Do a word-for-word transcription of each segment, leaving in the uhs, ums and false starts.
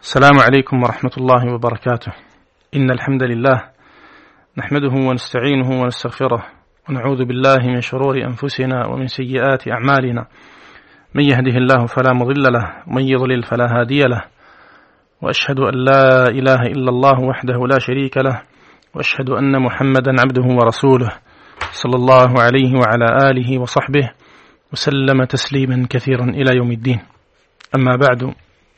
السلام عليكم ورحمة الله وبركاته. إن الحمد لله نحمده ونستعينه ونستغفره ونعوذ بالله من شرور أنفسنا ومن سيئات أعمالنا، من يهده الله فلا مضل له ومن يضلل فلا هادي له، وأشهد أن لا إله إلا الله وحده لا شريك له، وأشهد أن محمدا عبده ورسوله صلى الله عليه وعلى آله وصحبه وسلم تسليما كثيرا إلى يوم الدين. أما بعد،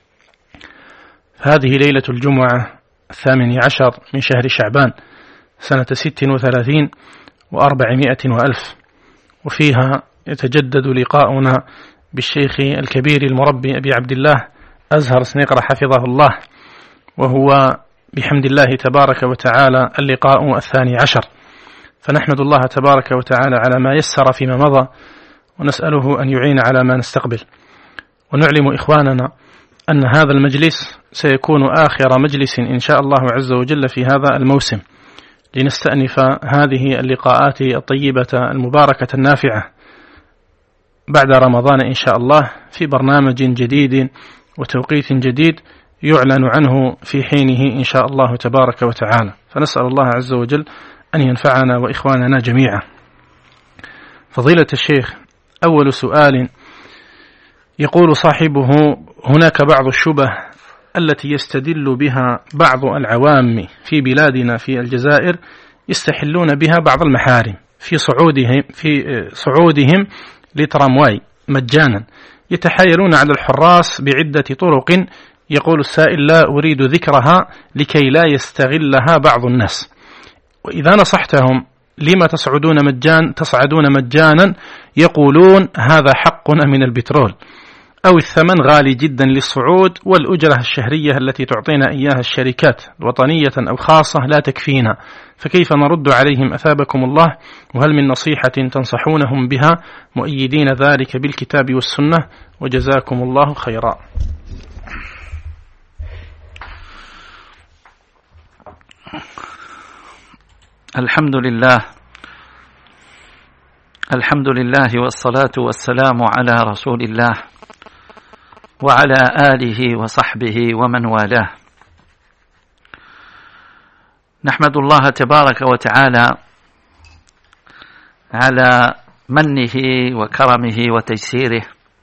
هذه ليلة الجمعة الثامن عشر من شهر شعبان سنة ست وثلاثين وأربعمائة وألف، وفيها يتجدد لقاؤنا بالشيخ الكبير المربي أبي عبد الله أزهر سنيقر حفظه الله، وهو بحمد الله تبارك وتعالى اللقاء الثاني عشر. فنحمد الله تبارك وتعالى على ما يسر فيما مضى، ونسأله أن يعين على ما نستقبل. ونعلم إخواننا أن هذا المجلس سيكون آخر مجلس إن شاء الله عز وجل في هذا الموسم، لنستأنف هذه اللقاءات الطيبة المباركة النافعة بعد رمضان إن شاء الله في برنامج جديد وتوقيت جديد يعلن عنه في حينه إن شاء الله تبارك وتعالى. فنسأل الله عز وجل أن ينفعنا وإخواننا جميعا. فضيلة الشيخ، أول سؤال يقول صاحبه: هناك بعض الشبه التي يستدل بها بعض العوام في بلادنا في الجزائر، يستحلون بها بعض المحارم في صعودهم في صعودهم لترامواي مجانا، يتحايلون على الحراس بعدة طرق. يقول السائل: لا أريد ذكرها لكي لا يستغلها بعض الناس. وإذا نصحتهم لما تصعدون مجان تصعدون مجانا، يقولون هذا حق من البترول، أو الثمن غالي جدا للصعود، والأجرة الشهرية التي تعطينا إياها الشركات وطنية أو خاصة لا تكفينا. فكيف نرد عليهم أثابكم الله؟ وهل من نصيحة تنصحونهم بها مؤيدين ذلك بالكتاب والسنة؟ وجزاكم الله خيرا. الحمد لله الحمد لله والصلاة والسلام على رسول الله وعلى آله وصحبه ومن والاه. نحمد الله تبارك وتعالى على منه وكرمه وتيسيره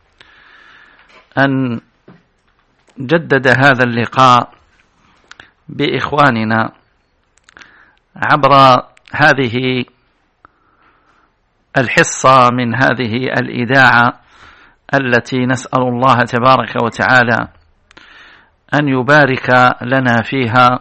أن جدد هذا اللقاء بإخواننا عبر هذه الحصة من هذه الإذاعة التي نسأل الله تبارك وتعالى أن يبارك لنا فيها،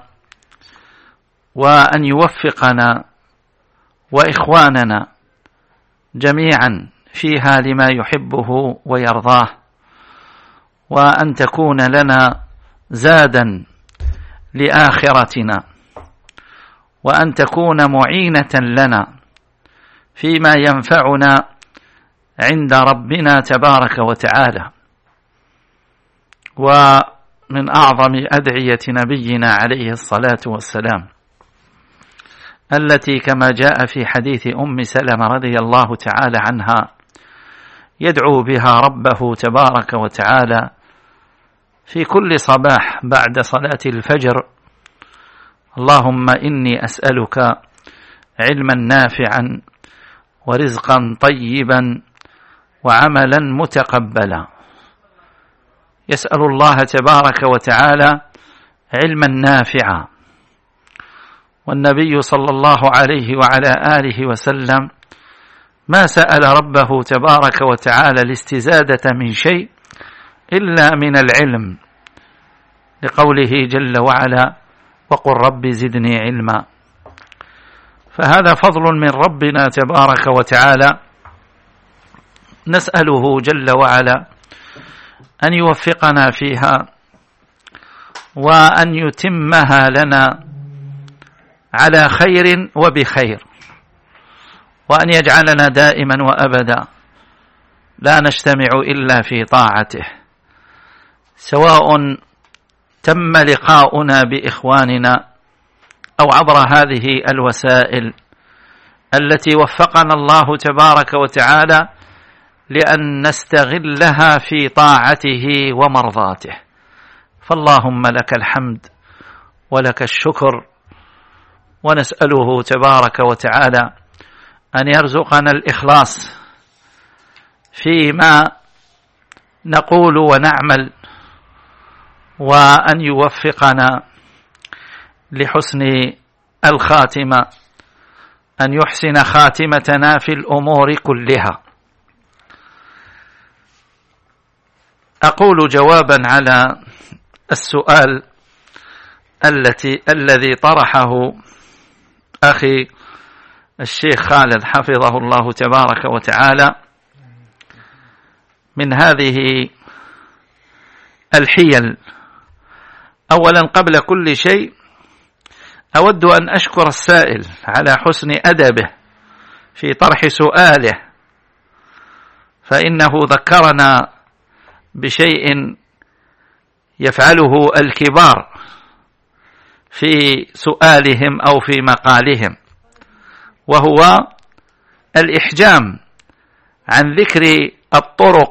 وأن يوفقنا وإخواننا جميعا فيها لما يحبه ويرضاه، وأن تكون لنا زادا لآخرتنا، وأن تكون معينة لنا فيما ينفعنا عند ربنا تبارك وتعالى. ومن أعظم أدعية نبينا عليه الصلاة والسلام التي كما جاء في حديث أم سلمة رضي الله تعالى عنها يدعو بها ربه تبارك وتعالى في كل صباح بعد صلاة الفجر: اللهم إني أسألك علما نافعا ورزقا طيبا وعملا متقبلا. يسأل الله تبارك وتعالى علما نافعا، والنبي صلى الله عليه وعلى آله وسلم ما سأل ربه تبارك وتعالى الاستزادة من شيء إلا من العلم، لقوله جل وعلا: وقل رب زدني علما. فهذا فضل من ربنا تبارك وتعالى، نسأله جل وعلا أن يوفقنا فيها وأن يتمها لنا على خير وبخير، وأن يجعلنا دائما وأبدا لا نجتمع إلا في طاعته، سواء تم لقاؤنا بإخواننا أو عبر هذه الوسائل التي وفقنا الله تبارك وتعالى لأن نستغلها في طاعته ومرضاته. فاللهم لك الحمد ولك الشكر، ونسأله تبارك وتعالى أن يرزقنا الإخلاص فيما نقول ونعمل، وأن يوفقنا لحسن الخاتمة، أن يحسن خاتمتنا في الأمور كلها. أقول جوابا على السؤال التي الذي طرحه أخي الشيخ خالد حفظه الله تبارك وتعالى من هذه الحيل. أولا قبل كل شيء أود أن أشكر السائل على حسن أدبه في طرح سؤاله، فإنه ذكرنا بشيء يفعله الكبار في سؤالهم أو في مقالهم، وهو الإحجام عن ذكر الطرق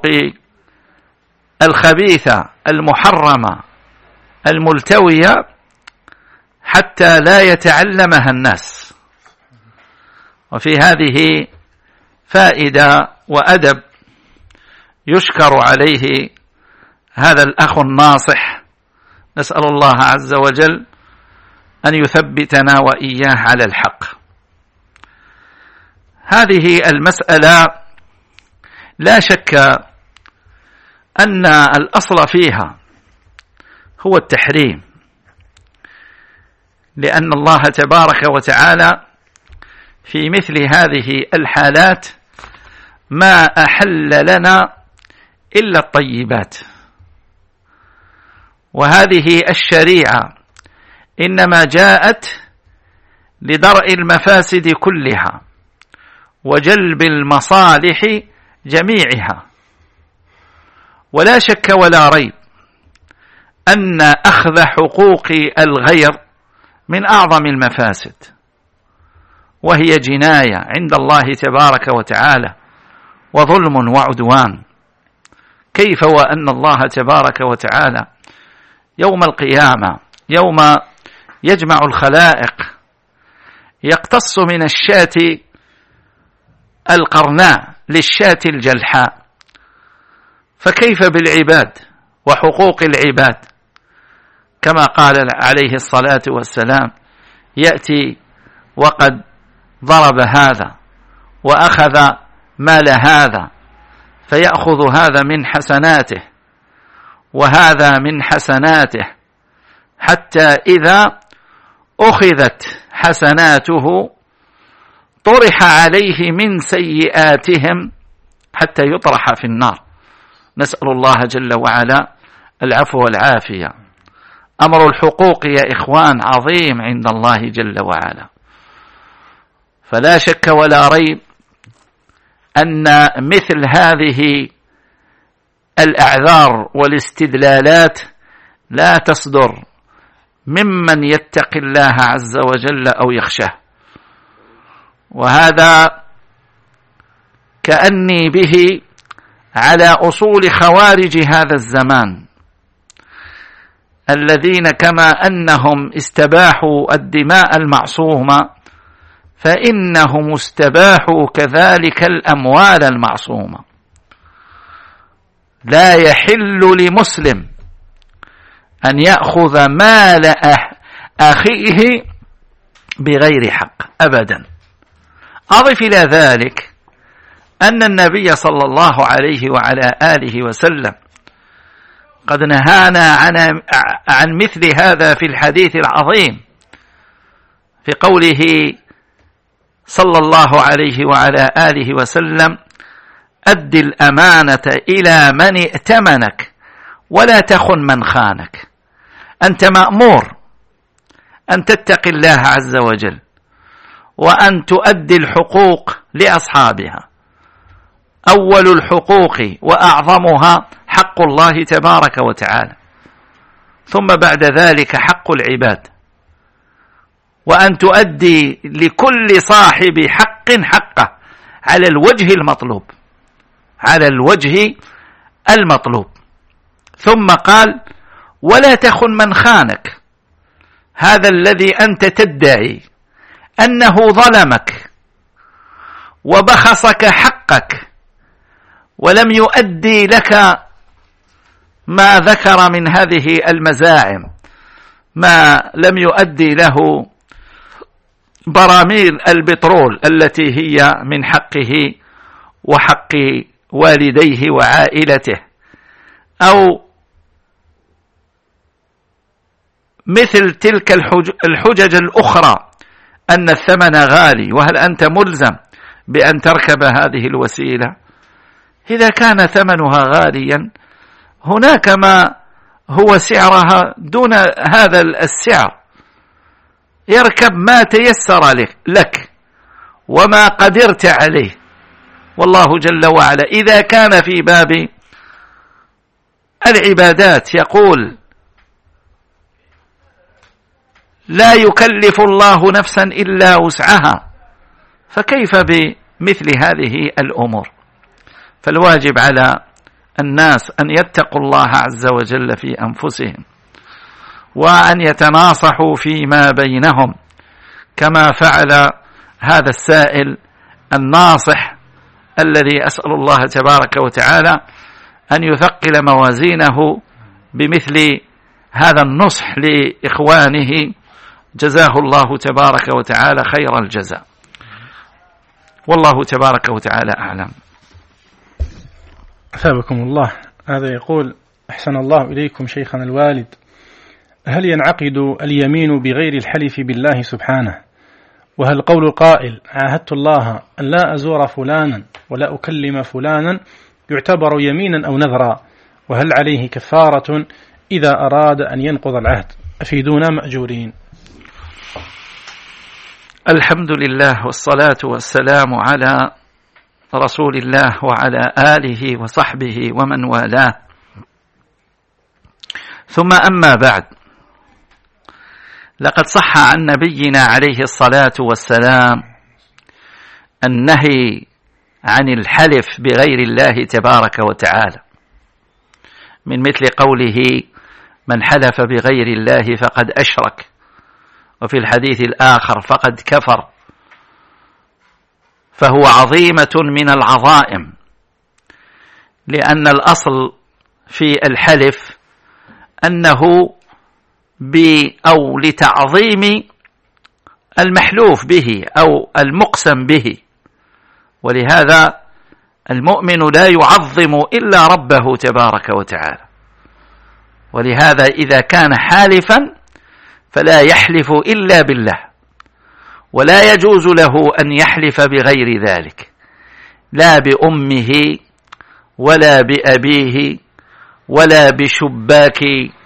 الخبيثة المحرمة الملتوية حتى لا يتعلمها الناس. وفي هذه فائدة وأدب يشكر عليه هذا الأخ الناصح، نسأل الله عز وجل أن يثبتنا وإياه على الحق. هذه المسألة لا شك أن الأصل فيها هو التحريم، لأن الله تبارك وتعالى في مثل هذه الحالات ما أحل لنا إلا الطيبات، وهذه الشريعة إنما جاءت لدرء المفاسد كلها وجلب المصالح جميعها. ولا شك ولا ريب أن أخذ حقوق الغير من أعظم المفاسد، وهي جناية عند الله تبارك وتعالى وظلم وعدوان. كيف وأن الله تبارك وتعالى يوم القيامة يوم يجمع الخلائق يقتص من الشاة القرناء للشاة الجلحاء، فكيف بالعباد وحقوق العباد؟ كما قال عليه الصلاة والسلام: يأتي وقد ضرب هذا وأخذ مال هذا، فيأخذ هذا من حسناته وهذا من حسناته، حتى إذا أخذت حسناته طرح عليه من سيئاتهم حتى يطرح في النار. نسأل الله جل وعلا العفو والعافية. أمر الحقوق يا إخوان عظيم عند الله جل وعلا، فلا شك ولا ريب أن مثل هذه الأعذار والاستدلالات لا تصدر ممن يتقي الله عز وجل أو يخشاه، وهذا كأني به على أصول خوارج هذا الزمان الذين كما أنهم استباحوا الدماء المعصومة فإنهم استباحوا كذلك الأموال المعصومة. لا يحل لمسلم أن يأخذ مال أخيه بغير حق أبدا. أضف إلى ذلك أن النبي صلى الله عليه وعلى آله وسلم قد نهانا عن, عن مثل هذا في الحديث العظيم في قوله صلى الله عليه وعلى آله وسلم: أد الأمانة إلى من ائتمنك ولا تخن من خانك. أنت مأمور أن تتقي الله عز وجل وأن تؤدي الحقوق لأصحابها. أول الحقوق وأعظمها حق الله تبارك وتعالى، ثم بعد ذلك حق العباد، وأن تؤدي لكل صاحب حق حقه على الوجه المطلوب على الوجه المطلوب. ثم قال: ولا تخن من خانك. هذا الذي أنت تدعي أنه ظلمك وبخسك حقك ولم يؤدي لك ما ذكر من هذه المزاعم، ما لم يؤدي له براميل البترول التي هي من حقه وحق والديه وعائلته، أو مثل تلك الحجج الأخرى أن الثمن غالي، وهل أنت ملزم بأن تركب هذه الوسيلة؟ إذا كان ثمنها غاليا هناك ما هو سعرها دون هذا السعر، يركب ما تيسر لك وما قدرت عليه. والله جل وعلا إذا كان في باب العبادات يقول لا يكلف الله نفسا إلا وسعها، فكيف بمثل هذه الأمور؟ فالواجب على الناس أن يتقوا الله عز وجل في أنفسهم، وأن يتناصحوا فيما بينهم كما فعل هذا السائل الناصح الذي أسأل الله تبارك وتعالى أن يثقل موازينه بمثل هذا النصح لإخوانه، جزاه الله تبارك وتعالى خير الجزاء، والله تبارك وتعالى أعلم. أثابكم الله. هذا يقول: أحسن الله إليكم شيخنا الوالد، هل ينعقد اليمين بغير الحلف بالله سبحانه؟ وهل قول القائل عاهدت الله أن لا أزور فلانا ولا أكلم فلانا يعتبر يمينا أو نذرا؟ وهل عليه كفارة إذا أراد أن ينقض العهد؟ أفيدونا مأجورين. الحمد لله والصلاة والسلام على رسول الله وعلى آله وصحبه ومن والاه، ثم أما بعد، لقد صح عن نبينا عليه الصلاة والسلام النهي عن الحلف بغير الله تبارك وتعالى، من مثل قوله: من حلف بغير الله فقد أشرك، وفي الحديث الآخر: فقد كفر. فهو عظيمة من العظائم، لأن الأصل في الحلف أنه ب أو لتعظيم المحلوف به أو المقسم به، ولهذا المؤمن لا يعظم إلا ربه تبارك وتعالى، ولهذا إذا كان حالفا فلا يحلف إلا بالله، ولا يجوز له أن يحلف بغير ذلك، لا بأمه ولا بأبيه ولا بشباك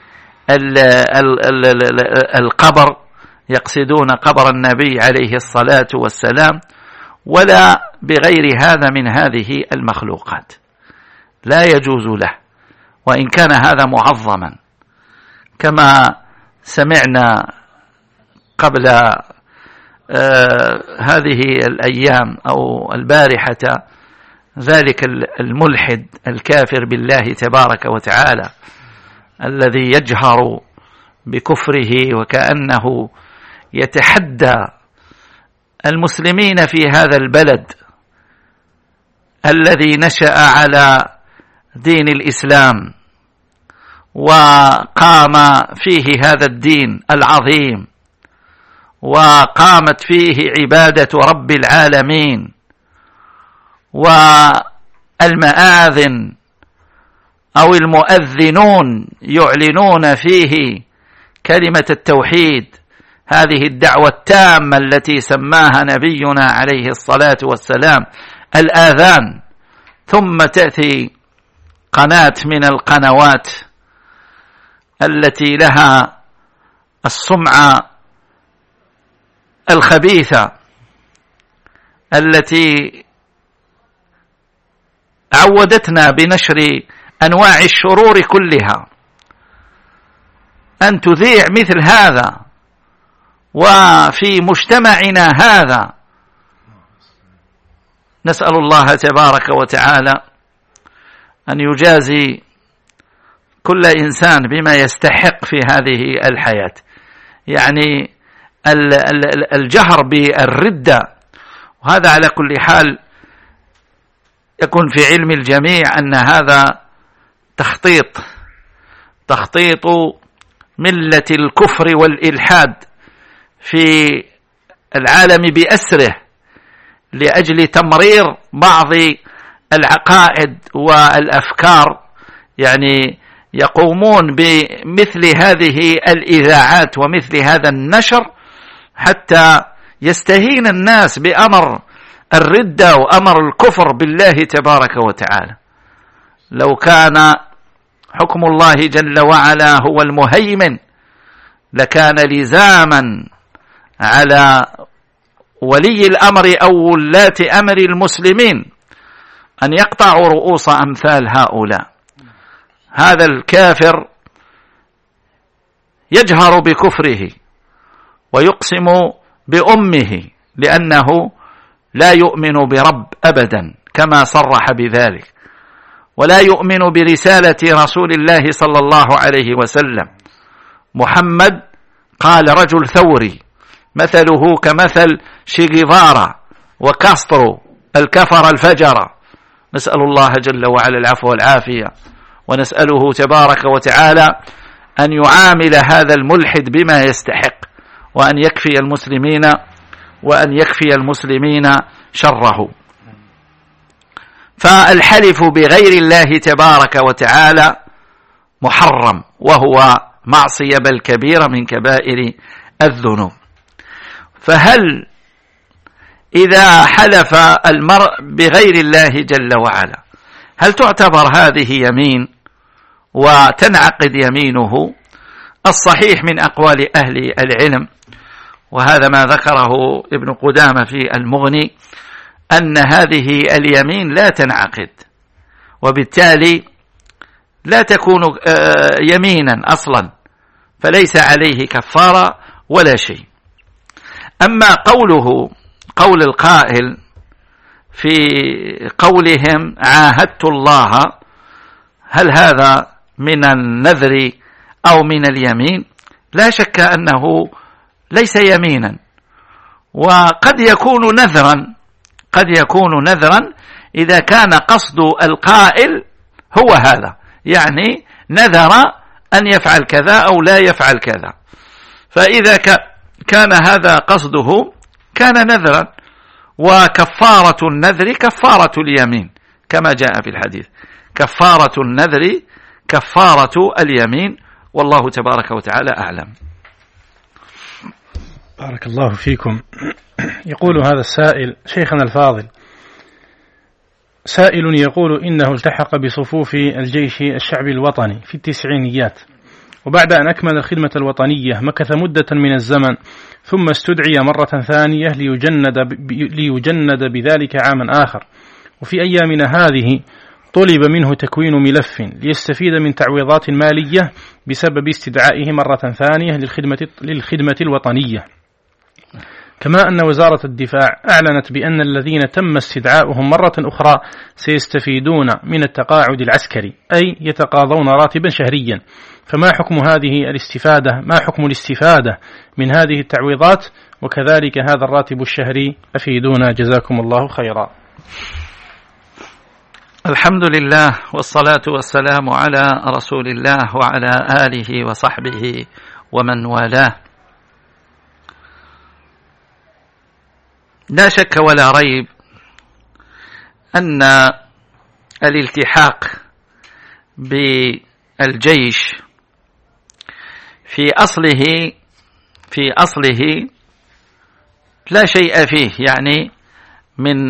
القبر، يقصدون قبر النبي عليه الصلاة والسلام، ولا بغير هذا من هذه المخلوقات، لا يجوز له، وإن كان هذا معظما، كما سمعنا قبل آه هذه الأيام أو البارحة ذلك الملحد الكافر بالله تبارك وتعالى الذي يجهر بكفره وكأنه يتحدى المسلمين في هذا البلد الذي نشأ على دين الإسلام وقام فيه هذا الدين العظيم، وقامت فيه عبادة رب العالمين، والمآذن أو المؤذنون يعلنون فيه كلمة التوحيد، هذه الدعوة التامة التي سماها نبينا عليه الصلاة والسلام الآذان. ثم تأتي قناة من القنوات التي لها السمعة الخبيثة التي عودتنا بنشر أنواع الشرور كلها، أن تذيع مثل هذا وفي مجتمعنا هذا. نسأل الله تبارك وتعالى أن يجازي كل إنسان بما يستحق في هذه الحياة. يعني الجهر بالردة، وهذا على كل حال يكون في علم الجميع أن هذا تخطيط تخطيط ملة الكفر والإلحاد في العالم بأسره لأجل تمرير بعض العقائد والأفكار. يعني يقومون بمثل هذه الإذاعات ومثل هذا النشر حتى يستهين الناس بأمر الردة وأمر الكفر بالله تبارك وتعالى. لو كان حكم الله جل وعلا هو المهيمن لكان لزاما على ولي الأمر أو ولاة أمر المسلمين أن يقطعوا رؤوس أمثال هؤلاء. هذا الكافر يجهر بكفره ويقسم بأمه لأنه لا يؤمن برب أبدا كما صرح بذلك، ولا يؤمن برسالة رسول الله صلى الله عليه وسلم. محمد قال رجل ثوري مثله كمثل شيغيفارا وكاسترو الكفر الفجر. نسأل الله جل وعلا العفو والعافية، ونسأله تبارك وتعالى أن يعامل هذا الملحد بما يستحق، وأن يكفي المسلمين وأن يكفي المسلمين شره. فالحلف بغير الله تبارك وتعالى محرم، وهو معصية بل كبيرة من كبائر الذنوب. فهل إذا حلف المرء بغير الله جل وعلا هل تعتبر هذه يمين وتنعقد يمينه؟ الصحيح من أقوال أهل العلم، وهذا ما ذكره ابن قدامة في المغني، أن هذه اليمين لا تنعقد، وبالتالي لا تكون يمينا أصلا، فليس عليه كفارة ولا شيء. أما قوله قول القائل في قولهم عاهدت الله، هل هذا من النذر أو من اليمين؟ لا شك أنه ليس يمينا، وقد يكون نذرا، قد يكون نذرا إذا كان قصد القائل هو هذا، يعني نذر أن يفعل كذا أو لا يفعل كذا. فإذا كان هذا قصده كان نذرا، وكفارة النذر كفارة اليمين كما جاء في الحديث، كفارة النذر كفارة اليمين، والله تبارك وتعالى أعلم. بارك الله فيكم. يقول هذا السائل: شيخنا الفاضل، سائل يقول إنه التحق بصفوف الجيش الشعبي الوطني في التسعينيات، وبعد أن أكمل الخدمة الوطنية مكث مدة من الزمن، ثم استدعي مرة ثانية ليجند, ليجند بذلك عاما آخر، وفي أيامنا هذه طلب منه تكوين ملف ليستفيد من تعويضات مالية بسبب استدعائه مرة ثانية للخدمة, للخدمة الوطنية. كما أن وزارة الدفاع أعلنت بأن الذين تم استدعاؤهم مرة أخرى سيستفيدون من التقاعد العسكري، أي يتقاضون راتبا شهريا. فما حكم هذه الاستفادة ما حكم الاستفادة من هذه التعويضات، وكذلك هذا الراتب الشهري؟ أفيدونا جزاكم الله خيرا. الحمد لله، والصلاة والسلام على رسول الله وعلى آله وصحبه ومن والاه. لا شك ولا ريب أن الالتحاق بالجيش في أصله في أصله لا شيء فيه، يعني من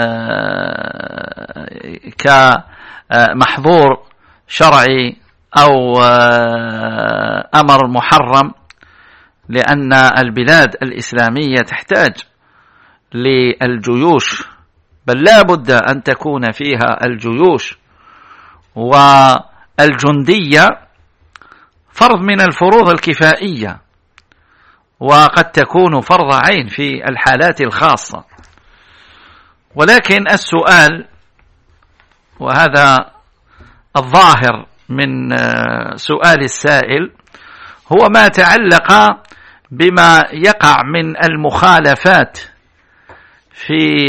كمحظور شرعي أو أمر محرم، لأن البلاد الإسلامية تحتاج للجيوش، بل لا بد أن تكون فيها الجيوش، والجندية فرض من الفروض الكفائية، وقد تكون فرض عين في الحالات الخاصة. ولكن السؤال، وهذا الظاهر من سؤال السائل هو ما تعلق بما يقع من المخالفات في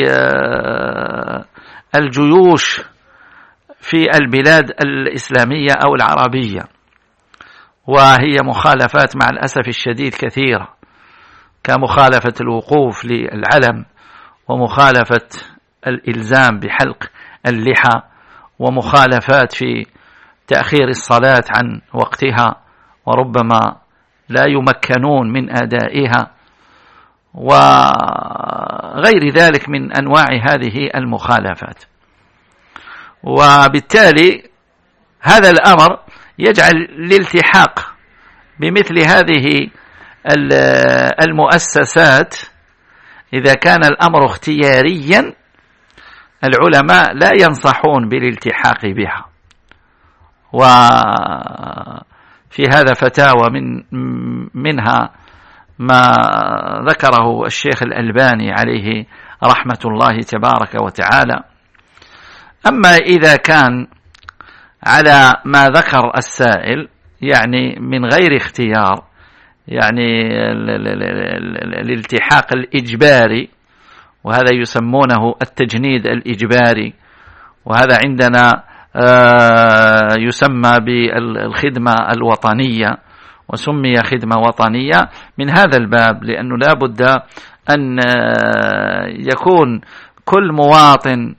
الجيوش في البلاد الإسلامية أو العربية، وهي مخالفات مع الأسف الشديد كثيرة، كمخالفة الوقوف للعلم، ومخالفة الإلزام بحلق اللحى، ومخالفات في تأخير الصلاة عن وقتها وربما لا يمكنون من أدائها، وغير ذلك من أنواع هذه المخالفات. وبالتالي هذا الأمر يجعل الالتحاق بمثل هذه المؤسسات إذا كان الأمر اختياريا العلماء لا ينصحون بالالتحاق بها. وفي هذا فتاوى من منها ما ذكره الشيخ الألباني عليه رحمة الله تبارك وتعالى. أما إذا كان على ما ذكر السائل يعني من غير اختيار، يعني الالتحاق الإجباري، وهذا يسمونه التجنيد الإجباري، وهذا عندنا يسمى بالخدمة الوطنية، وسمي خدمة وطنية من هذا الباب، لأنه لا بد أن يكون كل مواطن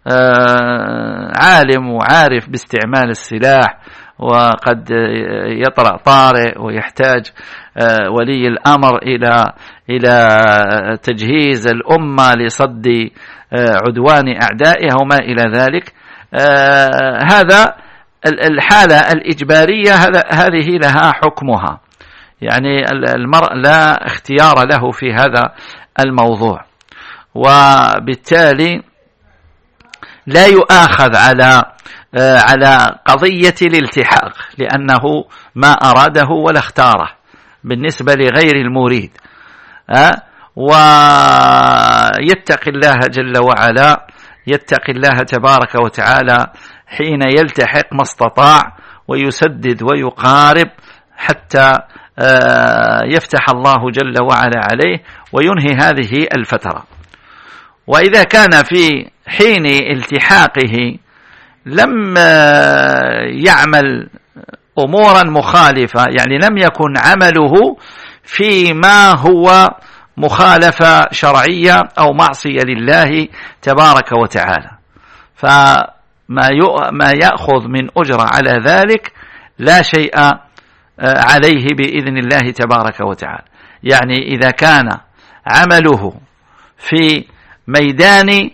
عالم وعارف باستعمال السلاح، وقد يطرأ طارئ ويحتاج ولي الأمر إلى إلى تجهيز الأمة لصد عدوان أعدائها وما إلى ذلك. هذا الحالة الإجبارية هذه لها حكمها، يعني المرء لا اختيار له في هذا الموضوع، وبالتالي لا يؤاخذ على على قضية الالتحاق، لأنه ما أراده ولا اختاره بالنسبة لغير المريد، ويتقي الله جل وعلا، يتقي الله تبارك وتعالى حين يلتحق ما استطاع، ويسدد ويقارب حتى يفتح الله جل وعلا عليه وينهي هذه الفترة. وإذا كان في حين التحاقه لم يعمل أمورا مخالفة، يعني لم يكن عمله فيما هو مخالفة شرعية أو معصية لله تبارك وتعالى، فما ما يأخذ من أجر على ذلك لا شيء عليه بإذن الله تبارك وتعالى. يعني إذا كان عمله في ميدان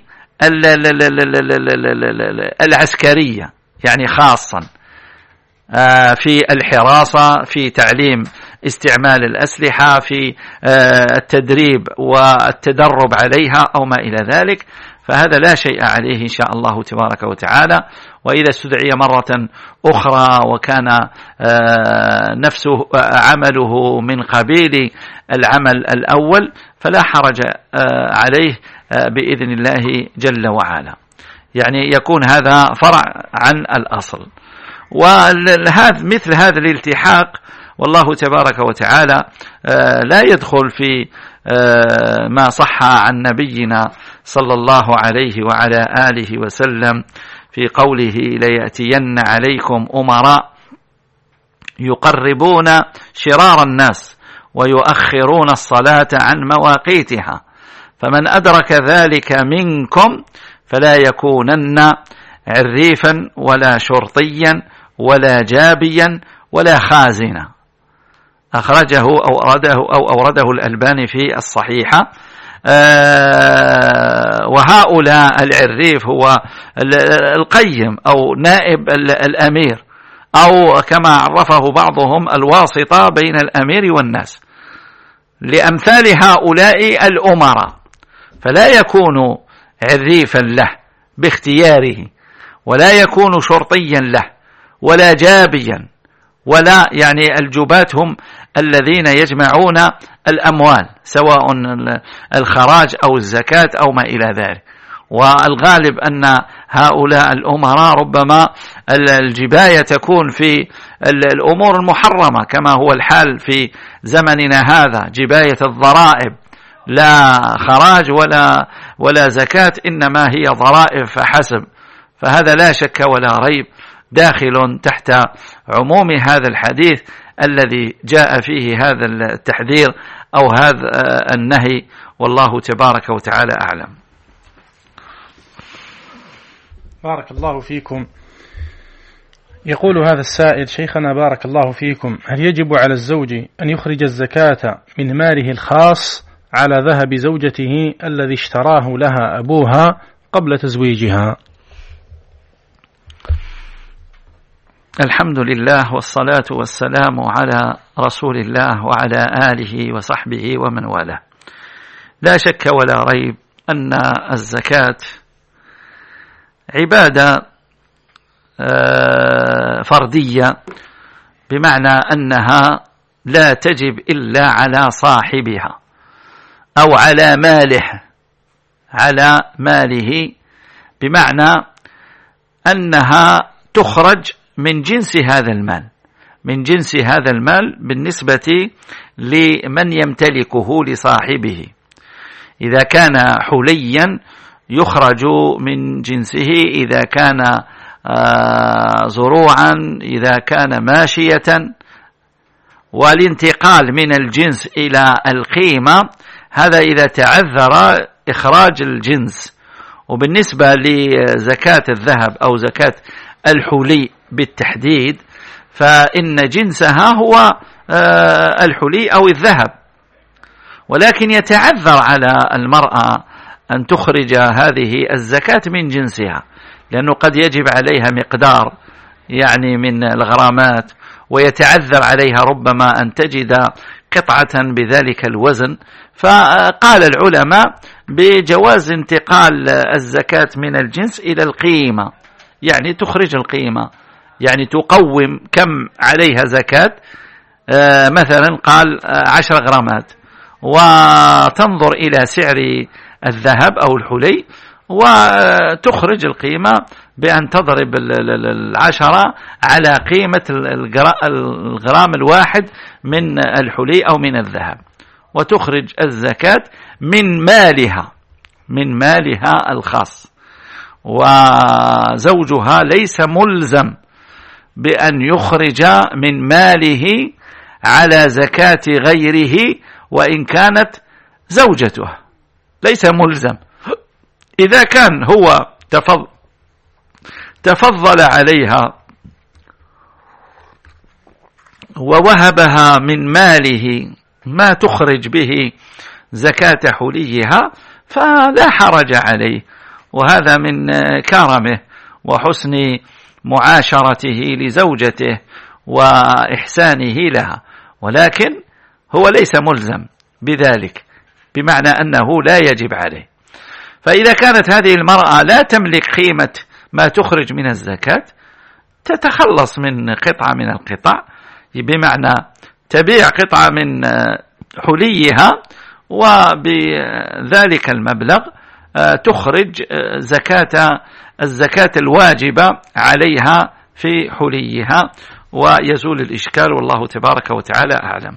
العسكرية، يعني خاصا في الحراسة، في تعليم استعمال الأسلحة، في التدريب والتدرب عليها أو ما إلى ذلك، فهذا لا شيء عليه إن شاء الله تبارك وتعالى. وإذا استدعي مرة أخرى وكان نفسه عمله من قبيل العمل الأول فلا حرج عليه بإذن الله جل وعلا، يعني يكون هذا فرع عن الأصل. وهذا مثل هذا الالتحاق والله تبارك وتعالى لا يدخل في ما صح عن نبينا صلى الله عليه وعلى آله وسلم في قوله: ليأتين عليكم أمراء يقربون شرار الناس ويؤخرون الصلاة عن مواقيتها، فمن أدرك ذلك منكم فلا يكونن عريفا ولا شرطيا ولا جابيا ولا خازنا. أخرجه أو أورده أو أورده الألباني في الصحيحة. آه وهؤلاء العريف هو القيم أو نائب الأمير، أو كما عرفه بعضهم الواسطة بين الأمير والناس، لأمثال هؤلاء الأمراء، فلا يكون عريفا له باختياره، ولا يكون شرطيا له، ولا جابيا، ولا يعني الجبات هم الذين يجمعون الأموال سواء الخراج أو الزكاة أو ما إلى ذلك، والغالب أن هؤلاء الأمراء ربما الجباية تكون في الأمور المحرمة كما هو الحال في زمننا هذا، جباية الضرائب، لا خراج ولا ولا زكاة، إنما هي ضرائب فحسب. فهذا لا شك ولا ريب داخل تحت عموم هذا الحديث الذي جاء فيه هذا التحذير أو هذا النهي، والله تبارك وتعالى أعلم. بارك الله فيكم. يقول هذا السائل: شيخنا بارك الله فيكم، هل يجب على الزوج أن يخرج الزكاة من ماله الخاص على ذهب زوجته الذي اشتراه لها أبوها قبل تزويجها؟ الحمد لله والصلاة والسلام على رسول الله وعلى آله وصحبه ومن والاه. لا شك ولا ريب أن الزكاة عبادة فردية، بمعنى أنها لا تجب إلا على صاحبها أو على ماله، على ماله، بمعنى أنها تخرج من جنس هذا المال، من جنس هذا المال بالنسبة لمن يمتلكه لصاحبه. إذا كان حليا يخرج من جنسه، إذا كان زروعا، إذا كان ماشية. والانتقال من الجنس إلى القيمة هذا إذا تعذر إخراج الجنس. وبالنسبة لزكاة الذهب أو زكاة الحلي بالتحديد، فإن جنسها هو الحلي أو الذهب، ولكن يتعذر على المرأة أن تخرج هذه الزكاة من جنسها، لأنه قد يجب عليها مقدار يعني من الغرامات، ويتعذر عليها ربما أن تجد قطعة بذلك الوزن. فقال العلماء بجواز انتقال الزكاة من الجنس إلى القيمة، يعني تخرج القيمة، يعني تقوم كم عليها زكاة. مثلا قال عشر غرامات، وتنظر إلى سعر الذهب أو الحلي وتخرج القيمة بأن تضرب العشرة على قيمة الغرام الواحد من الحلي أو من الذهب، وتخرج الزكاة من مالها، من مالها الخاص. وزوجها ليس ملزم بأن يخرج من ماله على زكاة غيره وإن كانت زوجته، ليس ملزم. إذا كان هو تفضل, تفضل عليها ووهبها من ماله ما تخرج به زكاة حليها فلا حرج عليه، وهذا من كرمه وحسن معاشرته لزوجته وإحسانه لها، ولكن هو ليس ملزم بذلك، بمعنى أنه لا يجب عليه. فإذا كانت هذه المرأة لا تملك قيمة ما تخرج من الزكاة، تتخلص من قطعة من القطع، بمعنى تبيع قطعة من حليها وبذلك المبلغ تخرج زكاة الزكاة الواجبة عليها في حليها، ويزول الإشكال، والله تبارك وتعالى أعلم.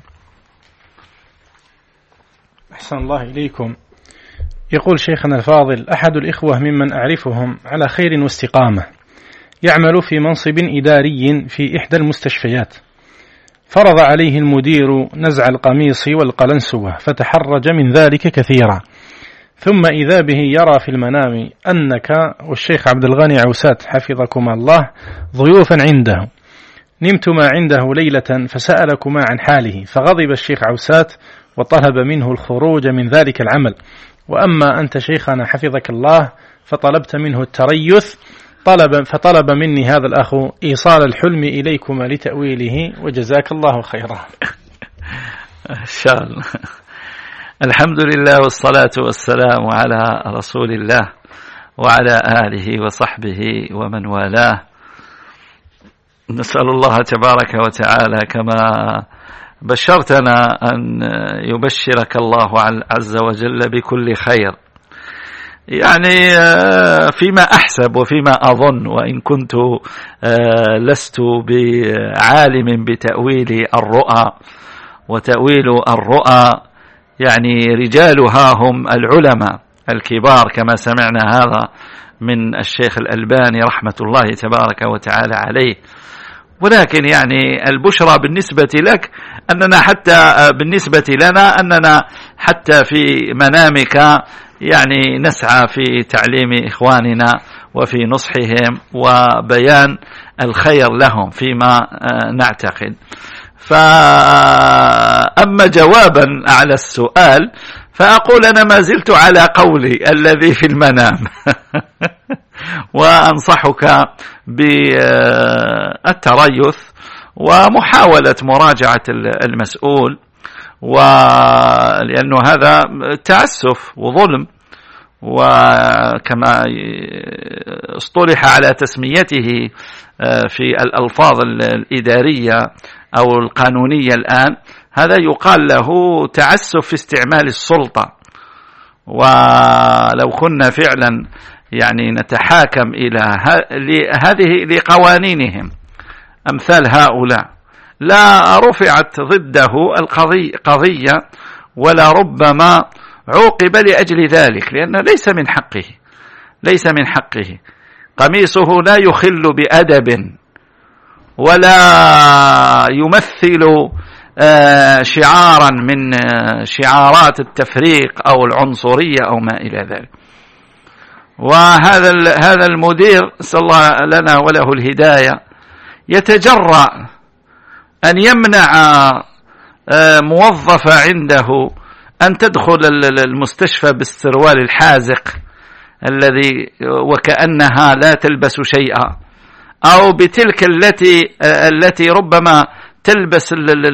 أحسن الله إليكم. يقول شيخنا الفاضل: أحد الإخوة ممن أعرفهم على خير واستقامة يعمل في منصب إداري في إحدى المستشفيات، فرض عليه المدير نزع القميص والقلنسوة فتحرج من ذلك كثيرا، ثم إذا به يرى في المنام أنك والشيخ عبد الغني عوسات حفظكما الله ضيوفا عنده، نمتما عنده ليلة فسألكما عن حاله، فغضب الشيخ عوسات وطلب منه الخروج من ذلك العمل، وأما أنت شيخنا حفظك الله فطلبت منه التريث، طلب فطلب مني هذا الأخ إيصال الحلم إليكما لتأويله، وجزاك الله خيرا. إن شاء الله. الحمد لله والصلاة والسلام على رسول الله وعلى آله وصحبه ومن والاه. نسأل الله تبارك وتعالى كما بشرتنا أن يبشرك الله عز وجل بكل خير، يعني فيما أحسب وفيما أظن، وإن كنت لست بعالم بتأويل الرؤى، وتأويل الرؤى يعني رجالها هم العلماء الكبار كما سمعنا هذا من الشيخ الألباني رحمة الله تبارك وتعالى عليه. ولكن يعني البشرى بالنسبة لك أننا حتى بالنسبة لنا أننا حتى في منامك يعني نسعى في تعليم إخواننا وفي نصحهم وبيان الخير لهم فيما نعتقد. فأما جوابا على السؤال فأقول أنا ما زلت على قولي الذي في المنام وأنصحك بالتريث ومحاولة مراجعة المسؤول، ولأنه هذا تعسف وظلم، وكما اصطلح على تسميته في الألفاظ الإدارية أو القانونية الآن، هذا يقال له تعسف في استعمال السلطة. ولو كنا فعلا يعني نتحاكم إلى هذه لقوانينهم أمثال هؤلاء لا رفعت ضده القضية ولا ربما عوقب لأجل ذلك، لأنه ليس من حقه ليس من حقه قميصه لا يخل بأدب ولا يمثل شعارا من شعارات التفريق أو العنصرية أو ما إلى ذلك. وهذا هذا المدير صلى الله لنا وله الهداية يتجرأ أن يمنع موظفة عنده أن تدخل المستشفى بالسروال الحازق الذي وكأنها لا تلبس شيئا، أو بتلك التي التي ربما تلبس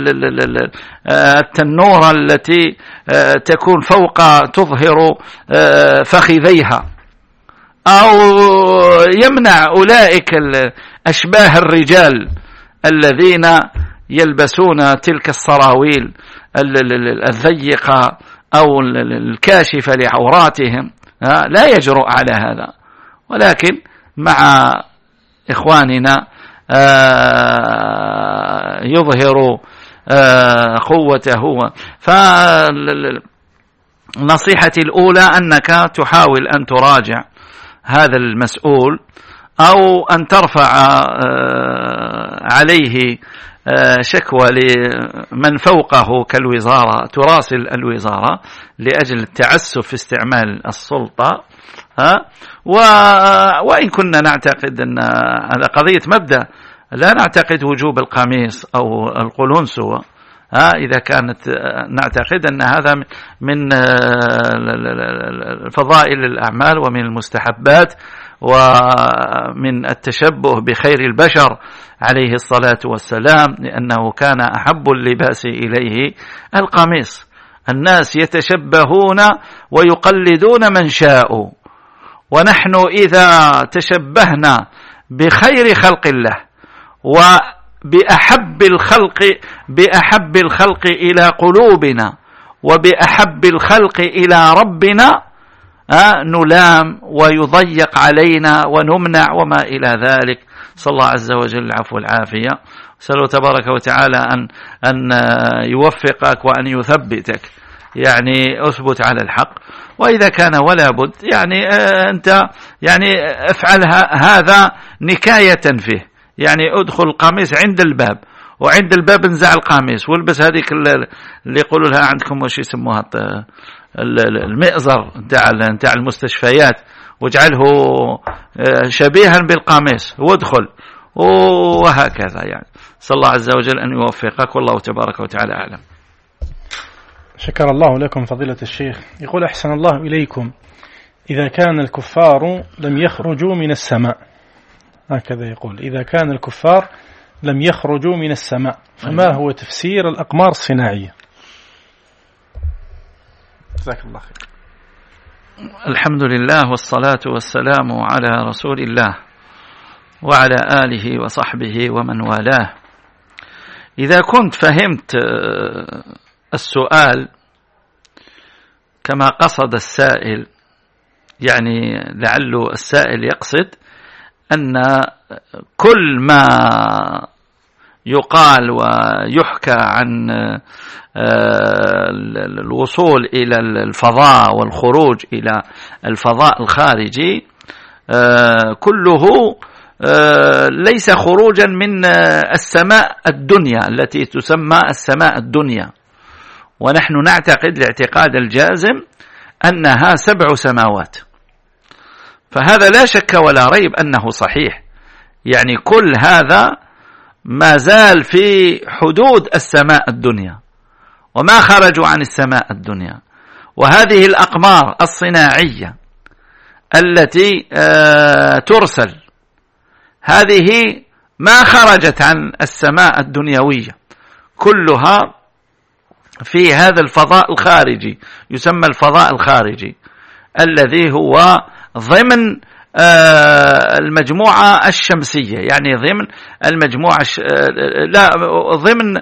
التنورة التي تكون فوق تظهر فخذيها، أو يمنع أولئك أشباه الرجال الذين يلبسون تلك السراويل الضيقة أو الكاشفة لعوراتهم، لا يجرؤ على هذا. ولكن مع إخواننا يظهر قوته. فنصيحتي الأولى أنك تحاول أن تراجع هذا المسؤول، أو أن ترفع عليه شكوى لمن فوقه كالوزارة، تراسل الوزارة لأجل التعسف في استعمال السلطة. وإن كنا نعتقد أن على قضية مبدأ لا نعتقد وجوب القميص أو القلنسوة، إذا كانت نعتقد أن هذا من فضائل الأعمال ومن المستحبات ومن التشبه بخير البشر عليه الصلاة والسلام، لأنه كان أحب اللباس إليه القميص. الناس يتشبهون ويقلدون من شاءوا، ونحن إذا تشبهنا بخير خلق الله وبأحب الخلق بأحب الخلق إلى قلوبنا وبأحب الخلق إلى ربنا نلام ويضيق علينا ونمنع وما إلى ذلك. صلى الله عز وجل العفو والعافية. سأله تبارك وتعالى أن أن يوفقك وأن يثبتك، يعني أثبت على الحق، وإذا كان ولا بد يعني أنت يعني افعلها هذا نكاية فيه، يعني ادخل القميص عند الباب، وعند الباب انزع القميص والبس هذيك اللي يقولوا لها عندكم وش يسموها المئزر نتاع المستشفيات، واجعله شبيها بالقميص وادخل، وهكذا. يعني صلى الله عز وجل أن يوفقك، والله تبارك وتعالى أعلم. شكر الله لكم فضيلة الشيخ. يقول أحسن الله إليكم، إذا كان الكفار لم يخرجوا من السماء، هكذا يقول، إذا كان الكفار لم يخرجوا من السماء فما هو تفسير الأقمار الصناعية؟ جزاك الله خير. الحمد لله والصلاة والسلام على رسول الله وعلى آله وصحبه ومن والاه. إذا كنت فهمت السؤال كما قصد السائل، يعني لعل السائل يقصد أن كل ما يقال ويحكى عن الوصول إلى الفضاء والخروج إلى الفضاء الخارجي كله ليس خروجا من السماء الدنيا التي تسمى السماء الدنيا، ونحن نعتقد الاعتقاد الجازم أنها سبع سماوات، فهذا لا شك ولا ريب أنه صحيح. يعني كل هذا ما زال في حدود السماء الدنيا وما خرجوا عن السماء الدنيا. وهذه الأقمار الصناعية التي ترسل هذه ما خرجت عن السماء الدنيوية، كلها في هذا الفضاء الخارجي يسمى الفضاء الخارجي الذي هو ضمن المجموعة الشمسية، يعني ضمن المجموعة لا ضمن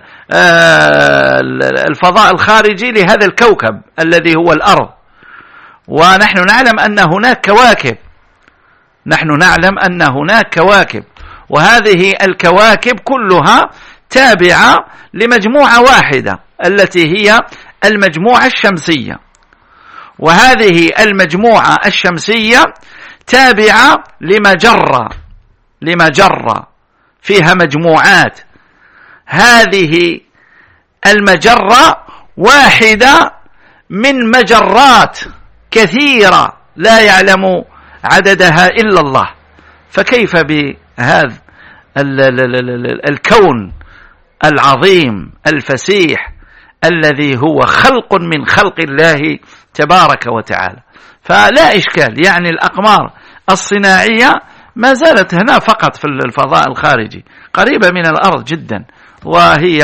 الفضاء الخارجي لهذا الكوكب الذي هو الأرض. ونحن نعلم أن هناك كواكب، نحن نعلم أن هناك كواكب، وهذه الكواكب كلها تابعة لمجموعة واحدة التي هي المجموعة الشمسية، وهذه المجموعة الشمسية تابعة لمجرة لمجرة فيها مجموعات. هذه المجرة واحدة من مجرات كثيرة لا يعلم عددها إلا الله، فكيف بهذا الكون العظيم الفسيح الذي هو خلق من خلق الله تبارك وتعالى؟ فلا إشكال، يعني الأقمار الصناعية ما زالت هنا فقط في الفضاء الخارجي قريبة من الأرض جدا، وهي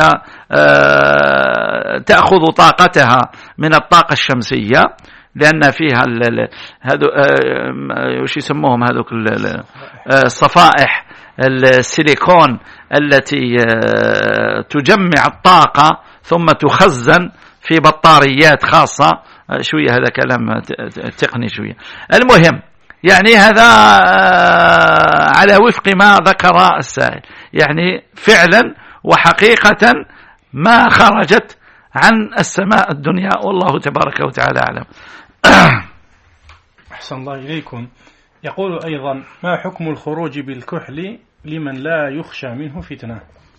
تأخذ طاقتها من الطاقة الشمسية، لأن فيها هذو وش يسموهم هذوك الصفائح السيليكون التي تجمع الطاقة ثم تخزن في بطاريات خاصة. شوية هذا كلام تقني شوية. المهم يعني هذا على وفق ما ذكر السائل، يعني فعلا وحقيقة ما خرجت عن السماء الدنيا، والله تبارك وتعالى أعلم. أحسن الله إليكم. يقول أيضا: ما حكم الخروج بالكحل لمن لا يخشى منه فتنة؟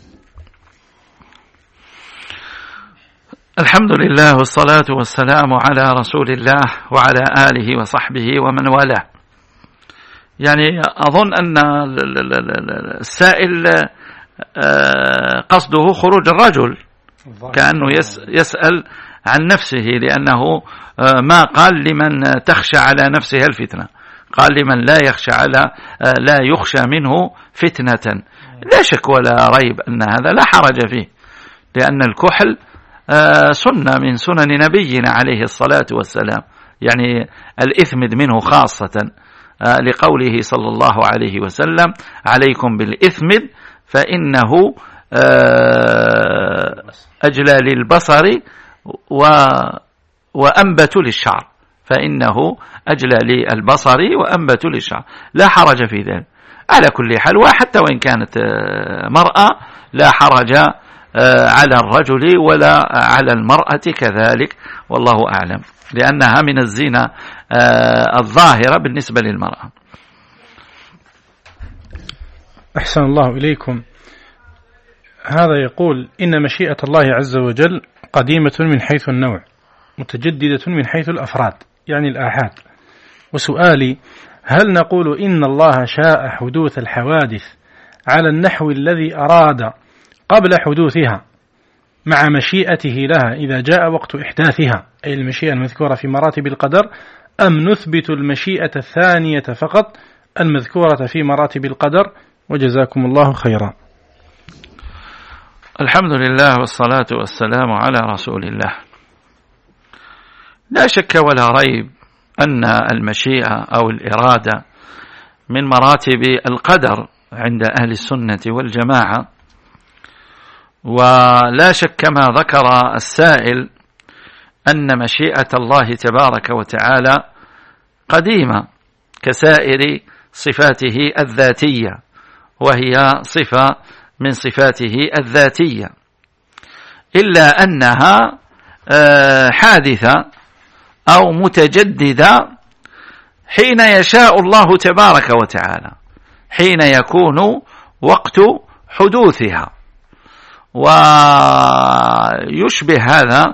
الحمد لله والصلاة والسلام على رسول الله وعلى آله وصحبه ومن والاه. يعني أظن أن السائل قصده خروج الرجل، كأنه يسأل عن نفسه، لأنه ما قال لمن تخشى على نفسها الفتنة، قال لمن لا يخشى على لا يخشى منه فتنة. لا شك ولا ريب أن هذا لا حرج فيه، لأن الكحل سنة من سنن نبينا عليه الصلاة والسلام، يعني الإثمد منه خاصة، لقوله صلى الله عليه وسلم: عليكم بالإثمد فإنه أجلى للبصر وأنبت للشعر، فإنه أجلى للبصر وأنبت للشعر، لا حرج في ذلك على كل حال. وحتى وإن كانت مرأة لا حرج على الرجل ولا على المرأة كذلك، والله أعلم، لأنها من الزينة الظاهرة بالنسبة للمرأة. أحسن الله إليكم. هذا يقول: إن مشيئة الله عز وجل قديمة من حيث النوع، متجددة من حيث الأفراد، يعني الآحاد. وسؤالي: هل نقول إن الله شاء حدوث الحوادث على النحو الذي أراد قبل حدوثها مع مشيئته لها إذا جاء وقت إحداثها، أي المشيئة المذكورة في مراتب القدر، أم نثبت المشيئة الثانية فقط المذكورة في مراتب القدر؟ وجزاكم الله خيرا. الحمد لله والصلاة والسلام على رسول الله. لا شك ولا ريب أن المشيئة أو الإرادة من مراتب القدر عند أهل السنة والجماعة، ولا شك كما ذكر السائل أن مشيئة الله تبارك وتعالى قديمة كسائر صفاته الذاتية، وهي صفة من صفاته الذاتية، إلا أنها حادثة أو متجددة حين يشاء الله تبارك وتعالى، حين يكون وقت حدوثها. ويشبه هذا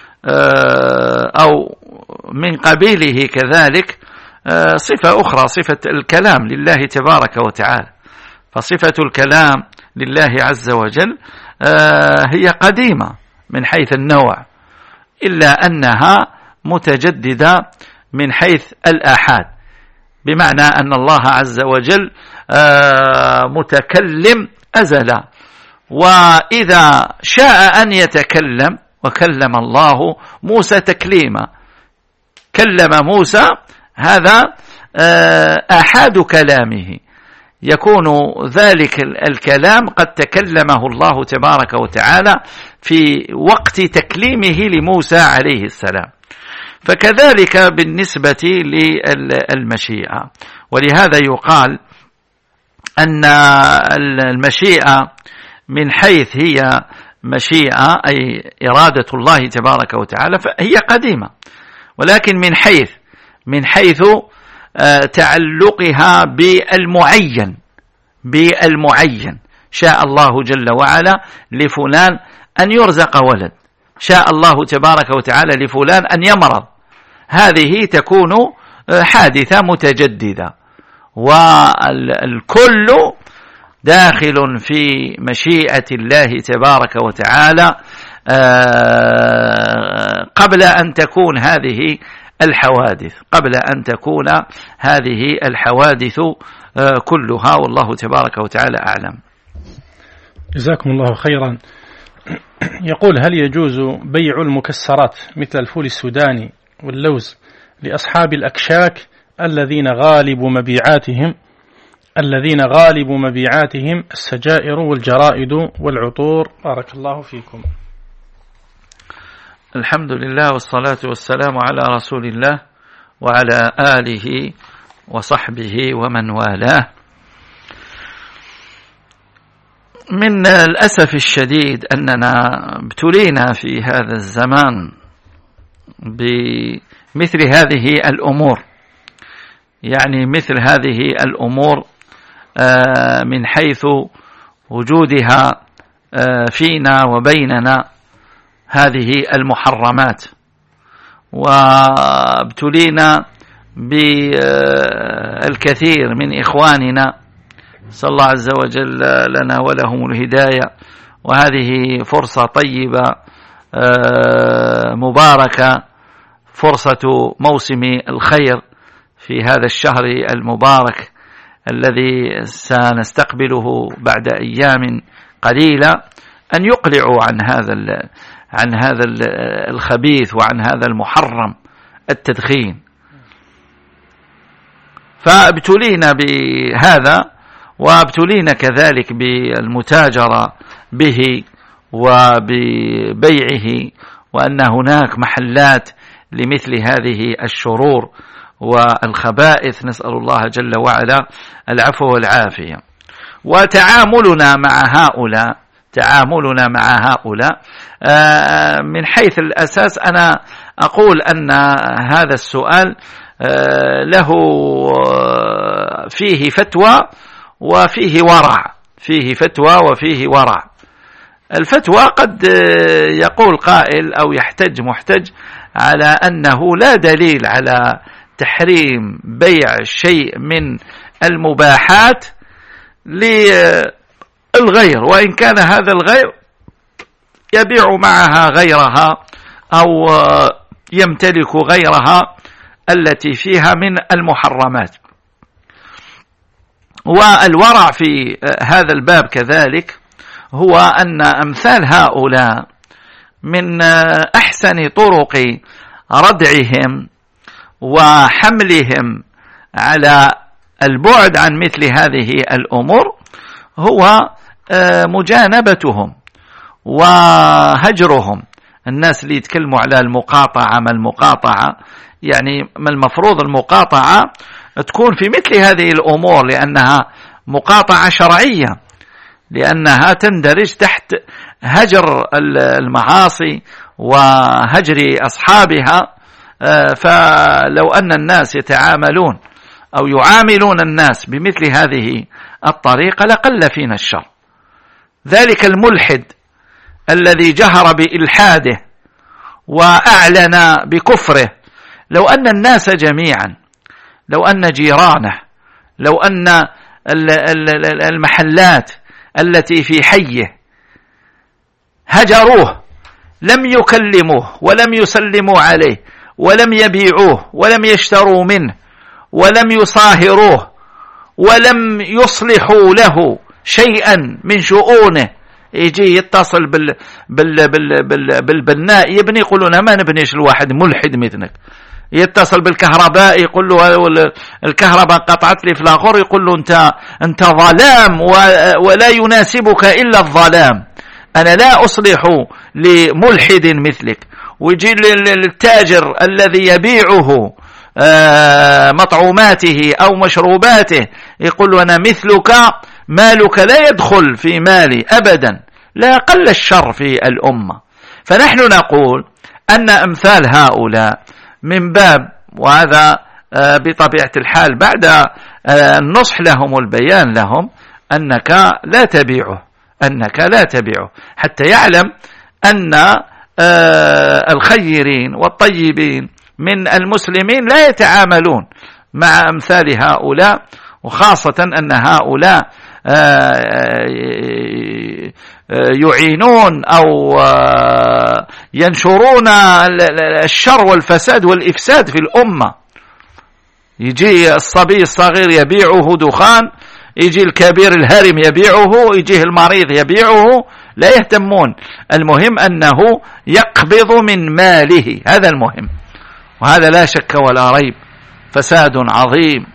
أو من قبيله كذلك صفة أخرى، صفة الكلام لله تبارك وتعالى. فصفة الكلام لله عز وجل هي قديمة من حيث النوع، إلا أنها متجددة من حيث الآحاد، بمعنى أن الله عز وجل متكلم أزلا، وإذا شاء أن يتكلم وكلم الله موسى تكليما، كلم موسى، هذا آحاد كلامه، يكون ذلك الكلام قد تكلمه الله تبارك وتعالى في وقت تكليمه لموسى عليه السلام. فكذلك بالنسبة للمشيئة، ولهذا يقال أن المشيئة من حيث هي مشيئة أي إرادة الله تبارك وتعالى فهي قديمة، ولكن من حيث من حيث تعلقها بالمعين بالمعين شاء الله جل وعلا لفلان أن يرزق ولد، شاء الله تبارك وتعالى لفلان أن يمرض، هذه تكون حادثة متجددة، والكل داخل في مشيئة الله تبارك وتعالى قبل أن تكون هذه الحوادث قبل أن تكون هذه الحوادث كلها، والله تبارك وتعالى أعلم. جزاكم الله خيرا. يقول: هل يجوز بيع المكسرات مثل الفول السوداني واللوز لأصحاب الأكشاك الذين غالب مبيعاتهم الذين غالب مبيعاتهم السجائر والجرائد والعطور؟ بارك الله فيكم. الحمد لله والصلاة والسلام على رسول الله وعلى آله وصحبه ومن والاه. من الأسف الشديد أننا ابتلينا في هذا الزمان بمثل هذه الأمور، يعني مثل هذه الأمور من حيث وجودها فينا وبيننا هذه المحرمات، وابتلينا بالكثير من إخواننا، صلى الله عز وجل لنا ولهم الهداية، وهذه فرصة طيبة مباركة، فرصة موسم الخير في هذا الشهر المبارك الذي سنستقبله بعد أيام قليلة، أن يقلعوا عن هذا عن هذا الخبيث وعن هذا المحرم التدخين. فابتلينا بهذا، وابتلينا كذلك بالمتاجرة به وببيعه، وأن هناك محلات لمثل هذه الشرور والخبائث، نسأل الله جل وعلا العفو والعافية. وتعاملنا مع هؤلاء تعاملنا مع هؤلاء من حيث الأساس أنا أقول أن هذا السؤال له فيه فتوى وفيه ورع فيه فتوى وفيه ورع. الفتوى قد يقول قائل أو يحتج محتج على أنه لا دليل على تحريم بيع شيء من المباحات للغير، وإن كان هذا الغير يبيع معها غيرها أو يمتلك غيرها التي فيها من المحرمات. والورع في هذا الباب كذلك هو أن أمثال هؤلاء من أحسن طرق ردعهم وحملهم على البعد عن مثل هذه الأمور هو مجانبتهم وهجرهم. الناس اللي يتكلموا على المقاطعة ما المقاطعة يعني من المفروض المقاطعة تكون في مثل هذه الأمور، لأنها مقاطعة شرعية، لأنها تندرج تحت هجر المعاصي وهجر أصحابها. فلو أن الناس يتعاملون أو يعاملون الناس بمثل هذه الطريقة لقل فينا الشر. ذلك الملحد الذي جهر بإلحاده وأعلن بكفره، لو أن الناس جميعا، لو أن جيرانه، لو أن المحلات التي في حيه هجروه، لم يكلموه ولم يسلموا عليه ولم يبيعوه ولم يشتروا منه ولم يصاهروه ولم يصلحوا له شيئا من شؤونه، يجي يتصل بال بال بال بال بالبناء يبني، يقولون ما نبنيش الواحد ملحد مثلك. يتصل بالكهرباء يقول له الكهرباء قطعت لي في الآخر، يقول له انت انت ظلام ولا يناسبك الا الظلام، انا لا اصلح لملحد مثلك. ويجي للتاجر الذي يبيعه مطعوماته أو مشروباته يقول له أنا مثلك، مالك لا يدخل في مالي أبدا، لا قل الشر في الأمة. فنحن نقول أن أمثال هؤلاء من باب، وهذا بطبيعة الحال بعد النصح لهم والبيان لهم، أنك لا تبيعه، أنك لا تبيعه حتى يعلم أن الخيرين والطيبين من المسلمين لا يتعاملون مع أمثال هؤلاء، وخاصة أن هؤلاء يعينون أو ينشرون الشر والفساد والإفساد في الأمة. يجي الصبي الصغير يبيعه دخان، يجي الكبير الهرم يبيعه، يجيه المريض يبيعه، لا يهتمون. المهم أنه يقبض من ماله، هذا المهم، وهذا لا شك ولا ريب فساد عظيم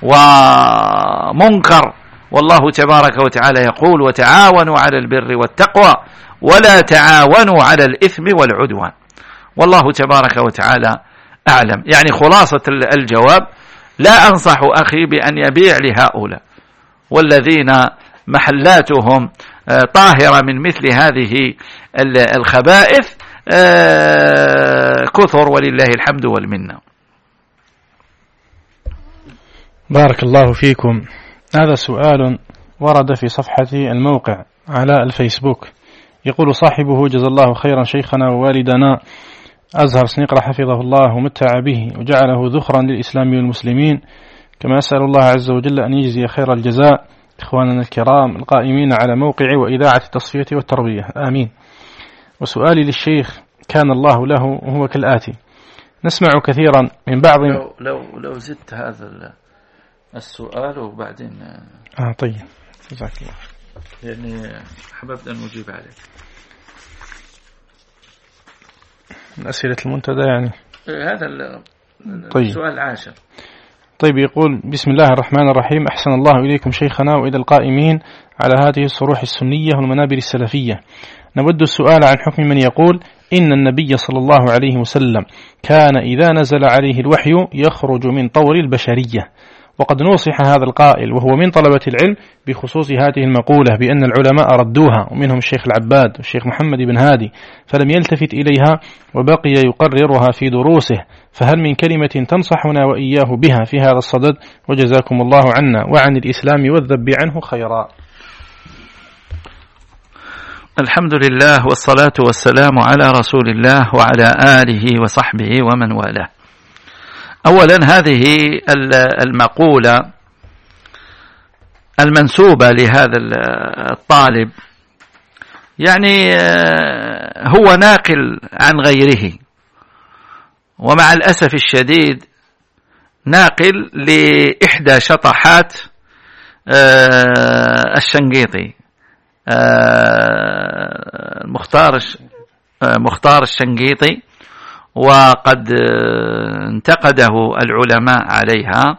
ومنكر. والله تبارك وتعالى يقول وتعاونوا على البر والتقوى ولا تعاونوا على الإثم والعدوان. والله تبارك وتعالى أعلم. يعني خلاصة الجواب، لا أنصح أخي بأن يبيع لهؤلاء والذين محلاتهم طاهرة من مثل هذه الخبائث كثر ولله الحمد والمنة. بارك الله فيكم. هذا سؤال ورد في صفحة الموقع على الفيسبوك، يقول صاحبه جزا الله خيرا شيخنا ووالدنا أزهر سنقرة حفظه الله ومتع به وجعله ذخرا للإسلام والمسلمين، كما أسأل الله عز وجل أن يجزي خير الجزاء إخواننا الكرام القائمين على موقع وإذاعة التصفية والتربية، آمين. وسؤالي للشيخ كان الله له وهو كالآتي: نسمع كثيرا من بعض لو لو, لو زدت هذا السؤال وبعدين آه طيب جزاك الله، يعني حببت أن أجيب عليه. من أسئلة المنتدى يعني هذا طيب. السؤال العاشر. طيب، يقول: بسم الله الرحمن الرحيم، أحسن الله إليكم شيخنا وإلى القائمين على هذه الصروح السنية والمنابر السلفية. نود السؤال عن حكم من يقول إن النبي صلى الله عليه وسلم كان إذا نزل عليه الوحي يخرج من طور البشرية، وقد نوصح هذا القائل وهو من طلبة العلم بخصوص هذه المقولة بأن العلماء ردوها، ومنهم الشيخ العباد والشيخ محمد بن هادي، فلم يلتفت إليها وبقي يقررها في دروسه، فهل من كلمة تنصحنا وإياه بها في هذا الصدد؟ وجزاكم الله عنا وعن الإسلام والذب عنه خيرا. الحمد لله والصلاة والسلام على رسول الله وعلى آله وصحبه ومن والاه. أولا، هذه المقولة المنسوبة لهذا الطالب يعني هو ناقل عن غيره، ومع الأسف الشديد ناقل لإحدى شطحات الشنقيطي مختار مختار الشنقيطي، وقد انتقده العلماء عليها،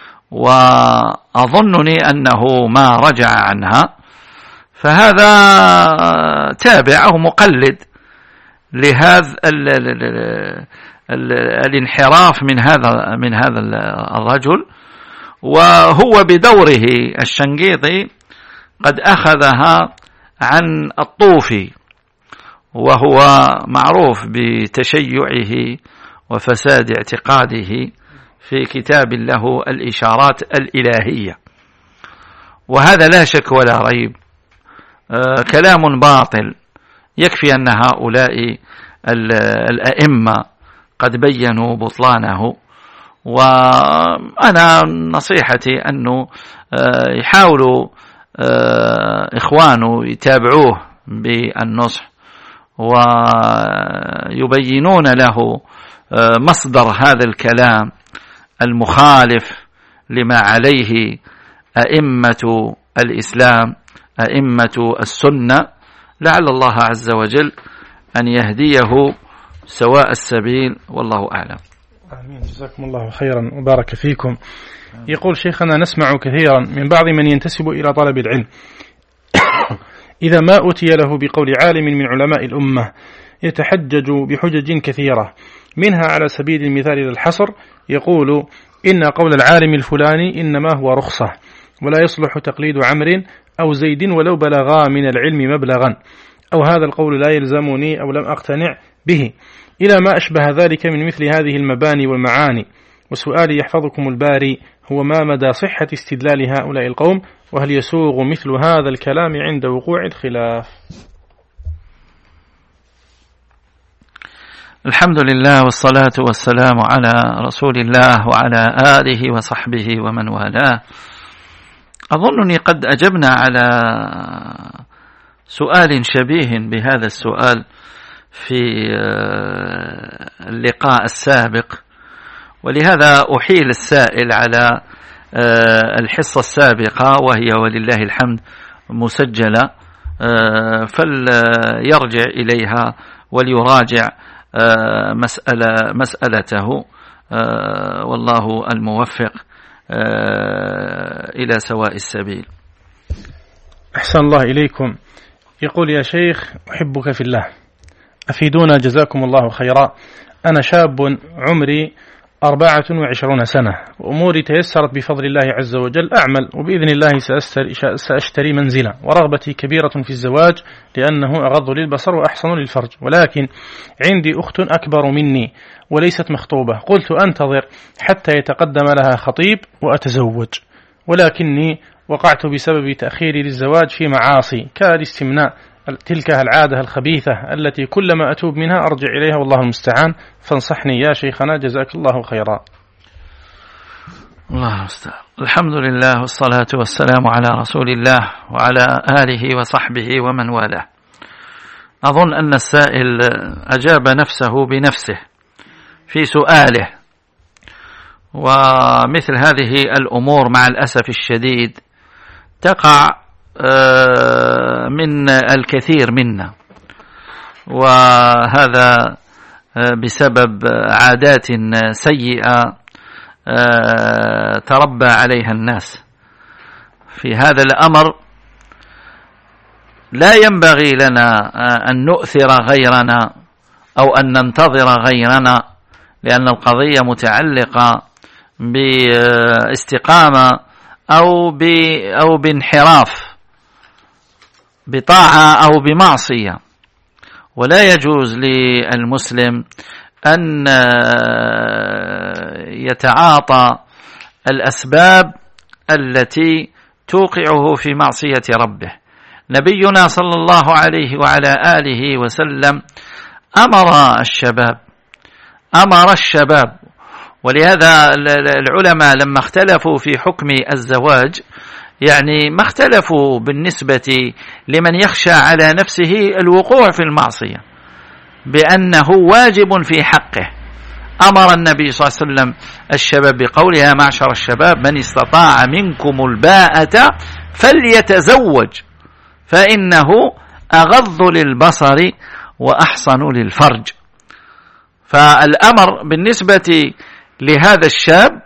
وأظنني أنه ما رجع عنها، فهذا تابع أو مقلد لهذا الانحراف من هذا من هذا الرجل. وهو بدوره الشنقيطي قد أخذها عن الطوفي، وهو معروف بتشيعه وفساد اعتقاده في كتاب له الإشارات الإلهية، وهذا لا شك ولا ريب آه كلام باطل. يكفي أن هؤلاء الأئمة قد بيّنوا بطلانه، وأنا نصيحتي أنه يحاولوا إخوانه يتابعوه بالنصح ويبينون له مصدر هذا الكلام المخالف لما عليه أئمة الإسلام أئمة السنة، لعل الله عز وجل أن يهديه سواء السبيل، والله أعلم. آمين. جزاكم الله خيرا وبارك فيكم. يقول شيخنا: نسمع كثيرا من بعض من ينتسب إلى طلب العلم إذا ما أتي له بقول عالم من علماء الأمة يتحجج بحجج كثيرة، منها على سبيل المثال للحصر يقول إن قول العالم الفلاني إنما هو رخصة ولا يصلح تقليد عمرو أو زيد ولو بلغا من العلم مبلغا، أو هذا القول لا يلزمني أو لم أقتنع به، إلى ما أشبه ذلك من مثل هذه المباني والمعاني. وسؤالي يحفظكم الباري هو: ما مدى صحة استدلال هؤلاء القوم، وهل يسوغ مثل هذا الكلام عند وقوع الخلاف؟ الحمد لله والصلاة والسلام على رسول الله وعلى آله وصحبه ومن والاه. أظنني قد أجبنا على سؤال شبيه بهذا السؤال في اللقاء السابق، ولهذا أحيل السائل على الحصة السابقة وهي ولله الحمد مسجلة، فليرجع إليها وليراجع مسألة مسألته، والله الموفق إلى سواء السبيل. أحسن الله إليكم. يقول: يا شيخ أحبك في الله، أفيدونا جزاكم الله خيرا. أنا شاب عمري أربعة وعشرون سنة، وأموري تيسرت بفضل الله عز وجل، أعمل وبإذن الله سأشتري منزلا، ورغبتي كبيرة في الزواج لأنه أغض للبصر وأحسن للفرج، ولكن عندي أخت أكبر مني وليست مخطوبة، قلت أنتظر حتى يتقدم لها خطيب وأتزوج، ولكني وقعت بسبب تأخيري للزواج في معاصي كالاستمناء، تلك العادة الخبيثة التي كلما أتوب منها أرجع إليها، والله المستعان، فانصحني يا شيخنا جزاك الله خيرا. الله المستعان. الحمد لله والصلاة والسلام على رسول الله وعلى آله وصحبه ومن والاه. أظن أن السائل أجاب نفسه بنفسه في سؤاله، ومثل هذه الأمور مع الأسف الشديد تقع من الكثير منا، وهذا بسبب عادات سيئة تربى عليها الناس. في هذا الأمر لا ينبغي لنا أن نؤثر غيرنا أو أن ننتظر غيرنا، لأن القضية متعلقة باستقامة أو أو بانحراف، بطاعة أو بمعصية، ولا يجوز للمسلم أن يتعاطى الأسباب التي توقعه في معصية ربه. نبينا صلى الله عليه وعلى آله وسلم أمر الشباب أمر الشباب ولهذا العلماء لما اختلفوا في حكم الزواج يعني ما اختلفوا بالنسبة لمن يخشى على نفسه الوقوع في المعصية بأنه واجب في حقه. أمر النبي صلى الله عليه وسلم الشباب بقولها: معشر الشباب من استطاع منكم الباءة فليتزوج فإنه أغض للبصر وأحصن للفرج. فالأمر بالنسبة لهذا الشاب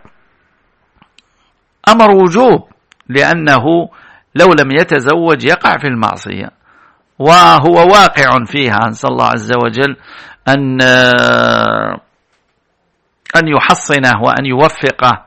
أمر وجوب، لأنه لو لم يتزوج يقع في المعصية وهو واقع فيها. نسأل الله عز وجل أن أن يحصنه وأن يوفقه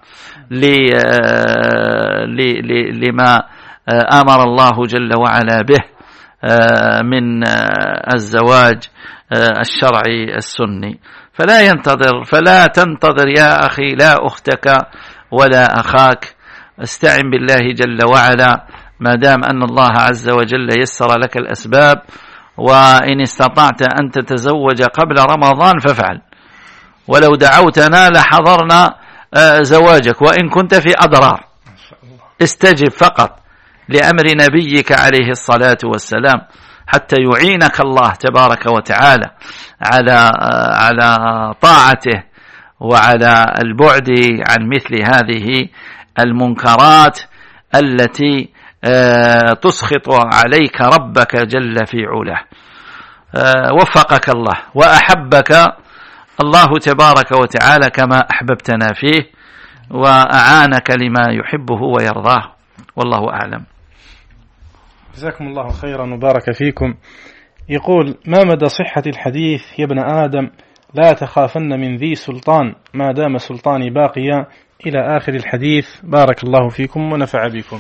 لما أمر الله جل وعلا به من الزواج الشرعي السني. فلا ينتظر فلا تنتظر يا أخي لا أختك ولا أخاك، استعن بالله جل وعلا ما دام أن الله عز وجل يسر لك الأسباب، وإن استطعت أن تتزوج قبل رمضان فافعل، ولو دعوتنا لحضرنا زواجك وإن كنت في أضرار. استجب فقط لأمر نبيك عليه الصلاة والسلام حتى يعينك الله تبارك وتعالى على على طاعته وعلى البعد عن مثل هذه المنكرات التي تسخط عليك ربك جل في علاه. وفقك الله وأحبك الله تبارك وتعالى كما أحببتنا فيه، وأعانك لما يحبه ويرضاه، والله أعلم. جزاكم الله خيرا وبارك فيكم. يقول: ما مدى صحة الحديث يا ابن آدم لا تخافن من ذي سلطان ما دام سلطاني باقيا إلى آخر الحديث؟ بارك الله فيكم ونفع بكم.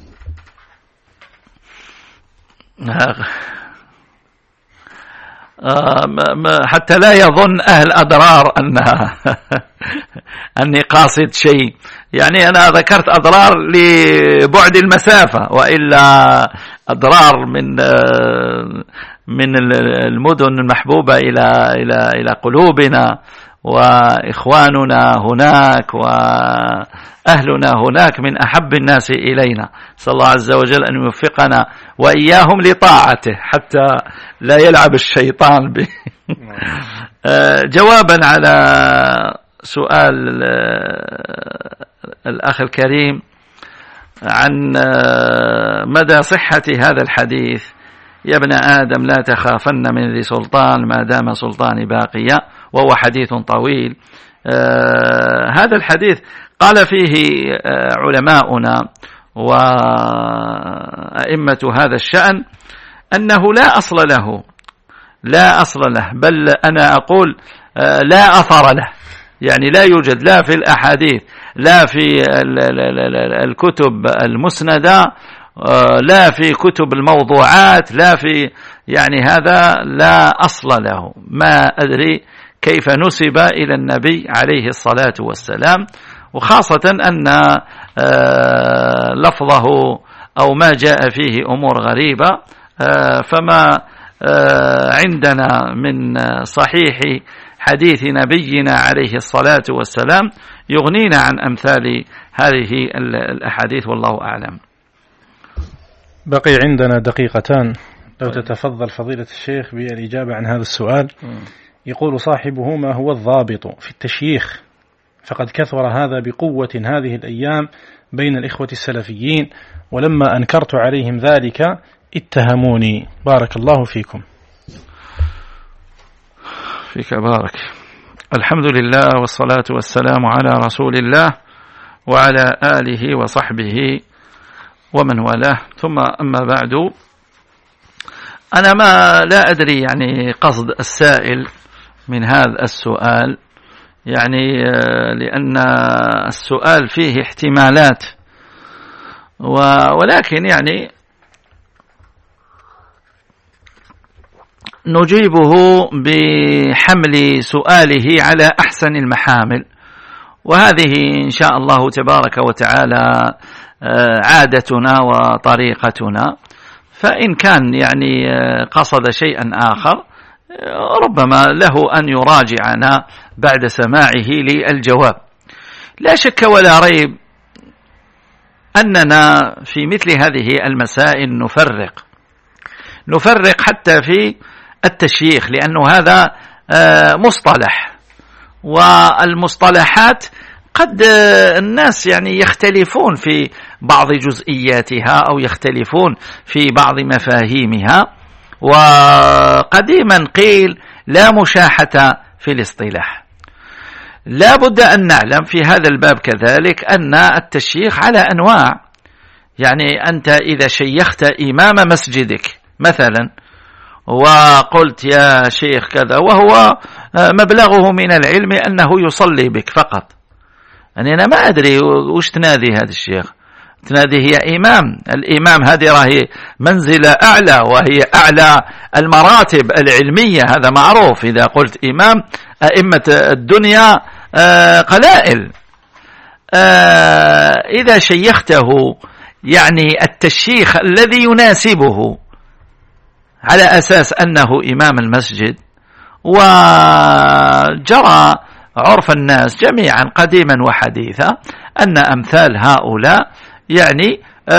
حتى لا يظن أهل أضرار أن أني قاصد شيء، يعني أنا ذكرت أضرار لبعد المسافة، وإلا أضرار من من المدن المحبوبة إلى إلى إلى قلوبنا، وإخواننا هناك وأهلنا هناك من أحب الناس إلينا. صلى الله عز وجل أن يوفقنا وإياهم لطاعته حتى لا يلعب الشيطان به. جوابا على سؤال الأخ الكريم عن مدى صحة هذا الحديث: يا ابن آدم لا تخافن من ذي سلطان ما دام سلطاني باقيا، وهو حديث طويل. آه هذا الحديث قال فيه آه علماؤنا وأئمة هذا الشأن أنه لا أصل له لا أصل له بل أنا أقول آه لا أثر له، يعني لا يوجد لا في الأحاديث لا في الكتب المسندة لا في كتب الموضوعات لا في، يعني هذا لا أصل له. ما أدري كيف نسب إلى النبي عليه الصلاة والسلام، وخاصة أن لفظه أو ما جاء فيه أمور غريبة، فما عندنا من صحيح حديث نبينا عليه الصلاة والسلام يغنينا عن أمثال هذه الأحاديث، والله أعلم. بقي عندنا دقيقتان، لو تتفضل فضيلة الشيخ بالإجابة عن هذا السؤال. يقول صاحبه: ما هو الضابط في التشييخ؟ فقد كثر هذا بقوة هذه الأيام بين الإخوة السلفيين، ولما أنكرت عليهم ذلك اتهموني. بارك الله فيكم. فيك بارك. الحمد لله والصلاة والسلام على رسول الله وعلى آله وصحبه ومن والاه، ثم أما بعد. أنا ما لا أدري يعني قصد السائل من هذا السؤال، يعني لأن السؤال فيه احتمالات، ولكن يعني نجيبه بحمل سؤاله على أحسن المحامل، وهذه إن شاء الله تبارك وتعالى عادتنا وطريقتنا. فإن كان يعني قصد شيئا آخر ربما له أن يراجعنا بعد سماعه للجواب. لا شك ولا ريب أننا في مثل هذه المسائل نفرق نفرق حتى في التشييخ، لأنه هذا مصطلح، والمصطلحات قد الناس يعني يختلفون في بعض جزئياتها أو يختلفون في بعض مفاهيمها، وقديما قيل لا مشاحة في الاصطلاح. لا بد أن نعلم في هذا الباب كذلك أن التشييخ على أنواع. يعني أنت إذا شيخت إمام مسجدك مثلا وقلت يا شيخ كذا، وهو مبلغه من العلم أنه يصلي بك فقط، يعني أنا ما أدري وش تنادي هذا الشيخ، تنادي هي إمام. الإمام هذه راهي منزلة أعلى، وهي أعلى المراتب العلمية، هذا معروف. إذا قلت إمام، أئمة الدنيا قلائل. إذا شيخته يعني التشيخ الذي يناسبه على أساس أنه إمام المسجد، وجرى عرف الناس جميعا قديما وحديثا أن أمثال هؤلاء يعني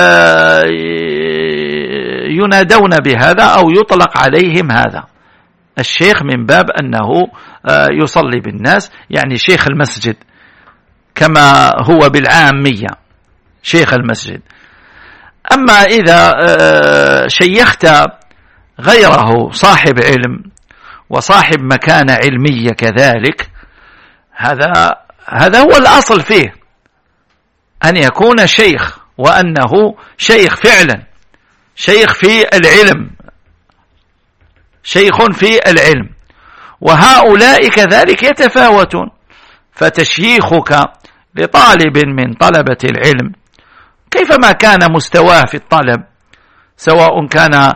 ينادون بهذا أو يطلق عليهم هذا الشيخ، من باب أنه يصلي بالناس، يعني شيخ المسجد كما هو بالعامية شيخ المسجد. أما إذا شيخت غيره صاحب علم وصاحب مكانة علمية كذلك، هذا هذا هو الأصل فيه، أن يكون شيخ، وأنه شيخ فعلا، شيخ في العلم، شيخ في العلم. وهؤلاء كذلك يتفاوتون، فتشييخك لطالب من طلبة العلم كيفما كان مستواه في الطلب، سواء كان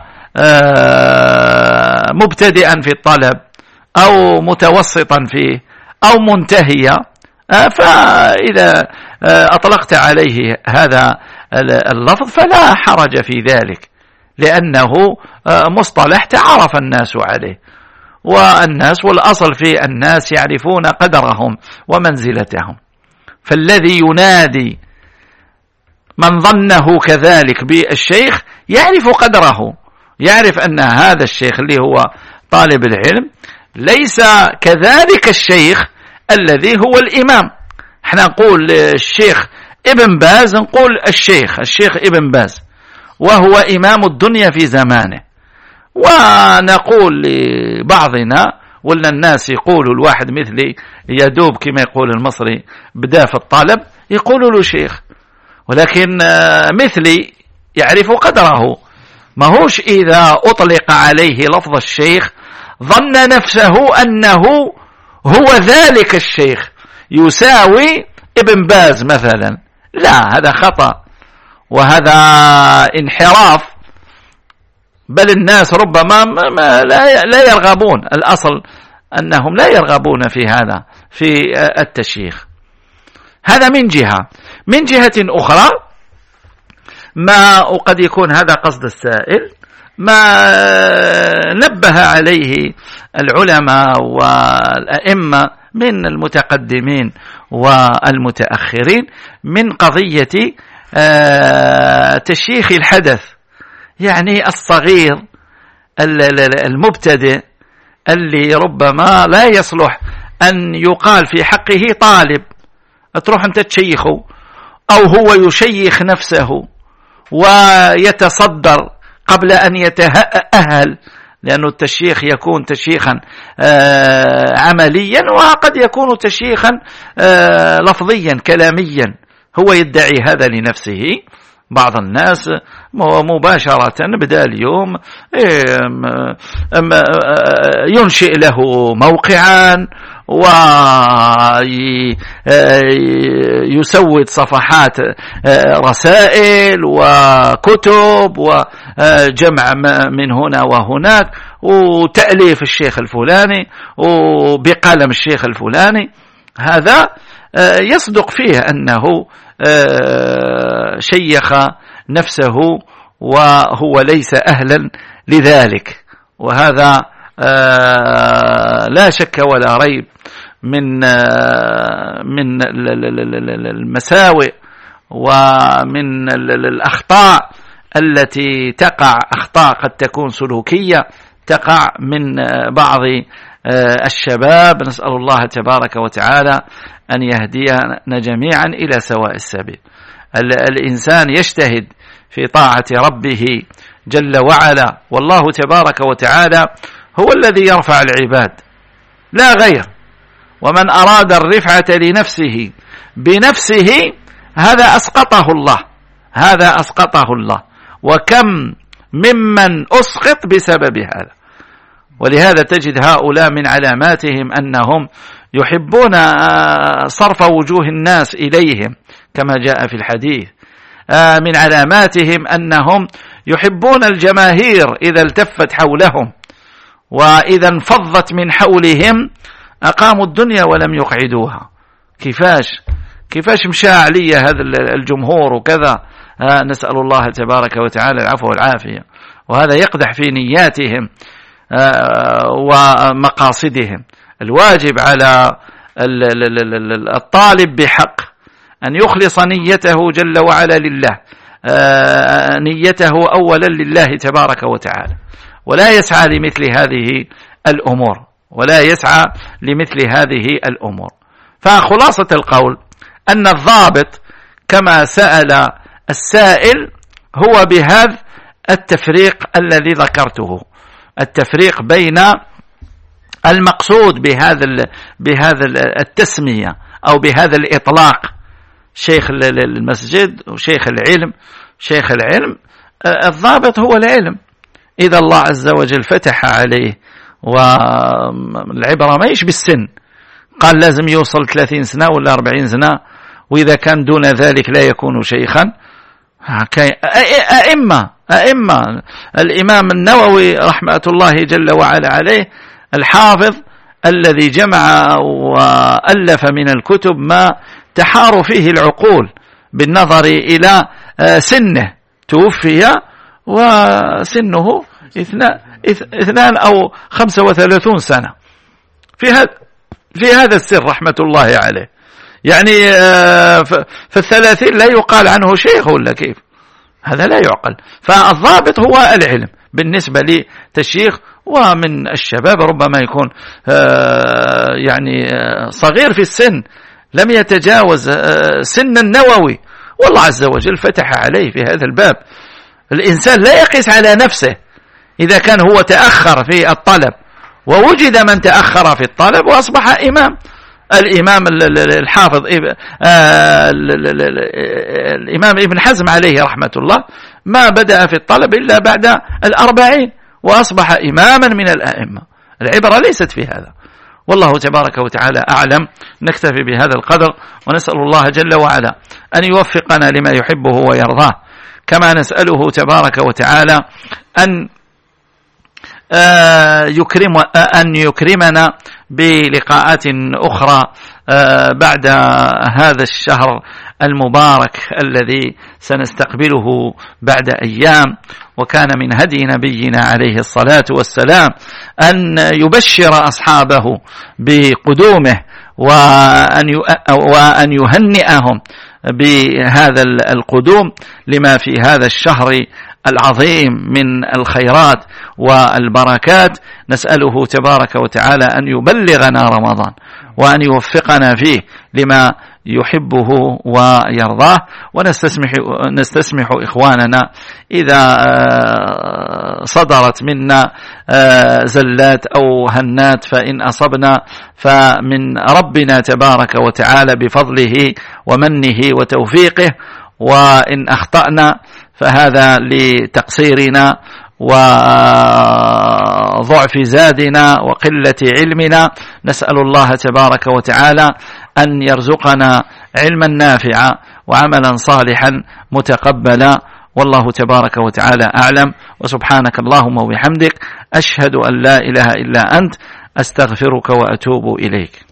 مبتدئا في الطلب أو متوسطا فيه أو منتهيا، فإذا أطلقت عليه هذا اللفظ فلا حرج في ذلك، لأنه مصطلح تعرف الناس عليه، والناس والأصل في الناس يعرفون قدرهم ومنزلتهم. فالذي ينادي من ظنه كذلك بالشيخ يعرف قدره، يعرف أن هذا الشيخ اللي هو طالب العلم ليس كذلك الشيخ الذي هو الإمام. احنا نقول الشيخ ابن باز، نقول الشيخ الشيخ ابن باز، وهو إمام الدنيا في زمانه. ونقول لبعضنا، ولا الناس يقولوا الواحد مثلي يدوب كما يقول المصري بدا في الطالب، يقولوا له شيخ، ولكن مثلي يعرف قدره، ما هوش إذا أطلق عليه لفظ الشيخ ظن نفسه أنه هو ذلك الشيخ يساوي ابن باز مثلا، لا، هذا خطأ وهذا انحراف، بل الناس ربما ما لا لا يرغبون، الأصل أنهم لا يرغبون في هذا في التشييخ. هذا من جهة. من جهة أخرى، ما وقد يكون هذا قصد السائل، ما نبه عليه العلماء والأئمة من المتقدمين والمتأخرين من قضية تشييخ الحدث، يعني الصغير المبتدئ اللي ربما لا يصلح أن يقال في حقه طالب، تروح أنت تشيخه، أو هو يشيخ نفسه ويتصدر قبل أن يتأهل، لأن التشيخ يكون تشيخا عمليا، وقد يكون تشيخا لفظيا كلاميا، هو يدعي هذا لنفسه. بعض الناس مباشرة بدأ اليوم ينشئ له موقعا ويسود صفحات رسائل وكتب وجمع من هنا وهناك، وتأليف الشيخ الفلاني وبقلم الشيخ الفلاني. هذا يصدق فيه أنه شيخ نفسه وهو ليس أهلا لذلك، وهذا لا شك ولا ريب من من المساوئ ومن الأخطاء التي تقع، أخطاء قد تكون سلوكية تقع من بعض الشباب. نسأل الله تبارك وتعالى أن يهدينا جميعا إلى سواء السبيل. الإنسان يجتهد في طاعة ربه جل وعلا، والله تبارك وتعالى هو الذي يرفع العباد لا غير، ومن أراد الرفعة لنفسه بنفسه هذا أسقطه الله، هذا أسقطه الله، وكم ممن أسقط بسبب هذا. ولهذا تجد هؤلاء من علاماتهم أنهم يحبون صرف وجوه الناس إليهم كما جاء في الحديث. من علاماتهم أنهم يحبون الجماهير إذا التفت حولهم، وإذا انفضت من حولهم أقاموا الدنيا ولم يقعدوها. كيفاش كيفاش مشى علي هذا الجمهور وكذا. نسأل الله تبارك وتعالى العفو والعافية. وهذا يقدح في نياتهم ومقاصدهم. الواجب على الطالب بحق أن يخلص نيته جل وعلا لله، نيته أولا لله تبارك وتعالى، ولا يسعى لمثل هذه الأمور ولا يسعى لمثل هذه الأمور. فخلاصة القول أن الضابط كما سأل السائل هو بهذا التفريق الذي ذكرته، التفريق بين المقصود بهذا بهذا التسمية أو بهذا الإطلاق شيخ المسجد وشيخ العلم. شيخ العلم الضابط هو العلم. إذا الله عز وجل فتح عليه، والعبرة ما يش بالسن، قال لازم يوصل ثلاثين سنة ولا أربعين سنة، وإذا كان دون ذلك لا يكون شيخا. أئمة أئمة الإمام النووي رحمة الله جل وعلا عليه الحافظ الذي جمع وألف من الكتب ما تحار فيه العقول بالنظر إلى سنه، توفي وسنه اثنان أو خمسة وثلاثون سنة في هذا في هذا السر رحمة الله عليه. يعني في الثلاثين لا يقال عنه شيخ ولا كيف؟ هذا لا يعقل. فالضابط هو العلم بالنسبة لتشيخ. ومن الشباب ربما يكون يعني صغير في السن لم يتجاوز سن النووي، والله عز وجل فتح عليه في هذا الباب. الإنسان لا يقيس على نفسه. إذا كان هو تأخر في الطلب ووجد من تأخر في الطلب وأصبح إمام، الإمام الحافظ الإمام ابن حزم عليه رحمة الله ما بدأ في الطلب إلا بعد الأربعين وأصبح إماما من الأئمة. العبرة ليست في هذا، والله تبارك وتعالى أعلم. نكتفي بهذا القدر، ونسأل الله جل وعلا أن يوفقنا لما يحبه ويرضاه، كما نسأله تبارك وتعالى أن يكرم أن يكرمنا بلقاءات أخرى بعد هذا الشهر المبارك الذي سنستقبله بعد أيام. وكان من هدي نبينا عليه الصلاة والسلام أن يبشر أصحابه بقدومه وأن يهنئهم بهذا القدوم لما في هذا الشهر العظيم من الخيرات والبركات. نسأله تبارك وتعالى أن يبلغنا رمضان وأن يوفقنا فيه لما يحبه ويرضاه. ونستسمح نستسمح إخواننا إذا صدرت منا زلات أو هنات، فإن أصبنا فمن ربنا تبارك وتعالى بفضله ومنه وتوفيقه، وإن أخطأنا فهذا لتقصيرنا وضعف زادنا وقلة علمنا. نسأل الله تبارك وتعالى أن يرزقنا علما نافعا وعملا صالحا متقبلا، والله تبارك وتعالى أعلم. وسبحانك اللهم وبحمدك، أشهد أن لا إله إلا أنت، أستغفرك وأتوب إليك.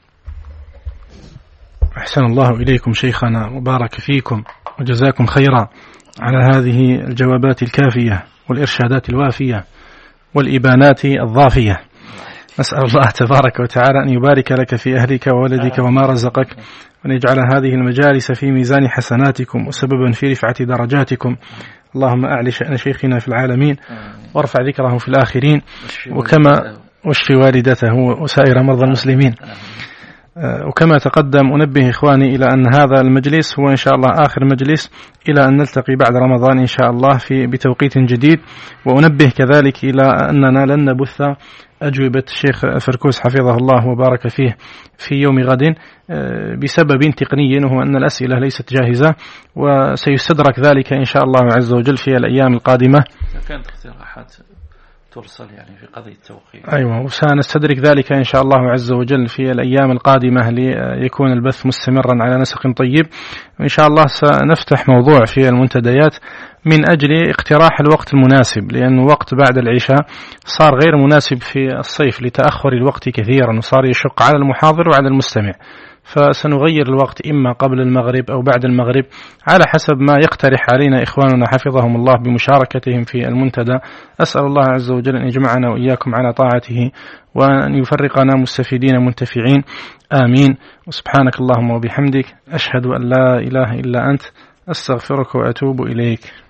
أحسن الله إليكم شيخنا، وبارك فيكم وجزاكم خيرا على هذه الجوابات الكافية والإرشادات الوافية والإبانات الضافية. نسأل الله تبارك وتعالى أن يبارك لك في أهلك وولدك وما رزقك، وأن يجعل هذه المجالس في ميزان حسناتكم وسببا في رفعة درجاتكم. اللهم أعلي شأن شيخنا في العالمين وارفع ذكره في الآخرين، وكما واشفي والدته وسائر مرضى المسلمين. وكما تقدم أنبه إخواني إلى أن هذا المجلس هو إن شاء الله آخر مجلس إلى أن نلتقي بعد رمضان إن شاء الله في بتوقيت جديد. وأنبه كذلك إلى أننا لن نبث أجوبة الشيخ فركوس حفظه الله وبارك فيه في يوم غد بسبب تقني، وهو أن الأسئلة ليست جاهزة، وسيستدرك ذلك إن شاء الله عز وجل في الأيام القادمة. كانت اقتراحات ترسل يعني في قضية التوقيت. أيوة، وسنستدرك ذلك إن شاء الله عز وجل في الأيام القادمة ليكون البث مستمرا على نسق طيب. وإن شاء الله سنفتح موضوع في المنتديات من أجل اقتراح الوقت المناسب، لأن وقت بعد العشاء صار غير مناسب في الصيف لتأخر الوقت كثيرا، وصار يشق على المحاضر وعلى المستمع، فسنغير الوقت إما قبل المغرب أو بعد المغرب على حسب ما يقترح علينا إخواننا حفظهم الله بمشاركتهم في المنتدى. أسأل الله عز وجل أن يجمعنا وإياكم على طاعته، وأن يفرقنا مستفيدين منتفعين، آمين. وسبحانك اللهم وبحمدك، أشهد أن لا إله إلا أنت، أستغفرك وأتوب إليك.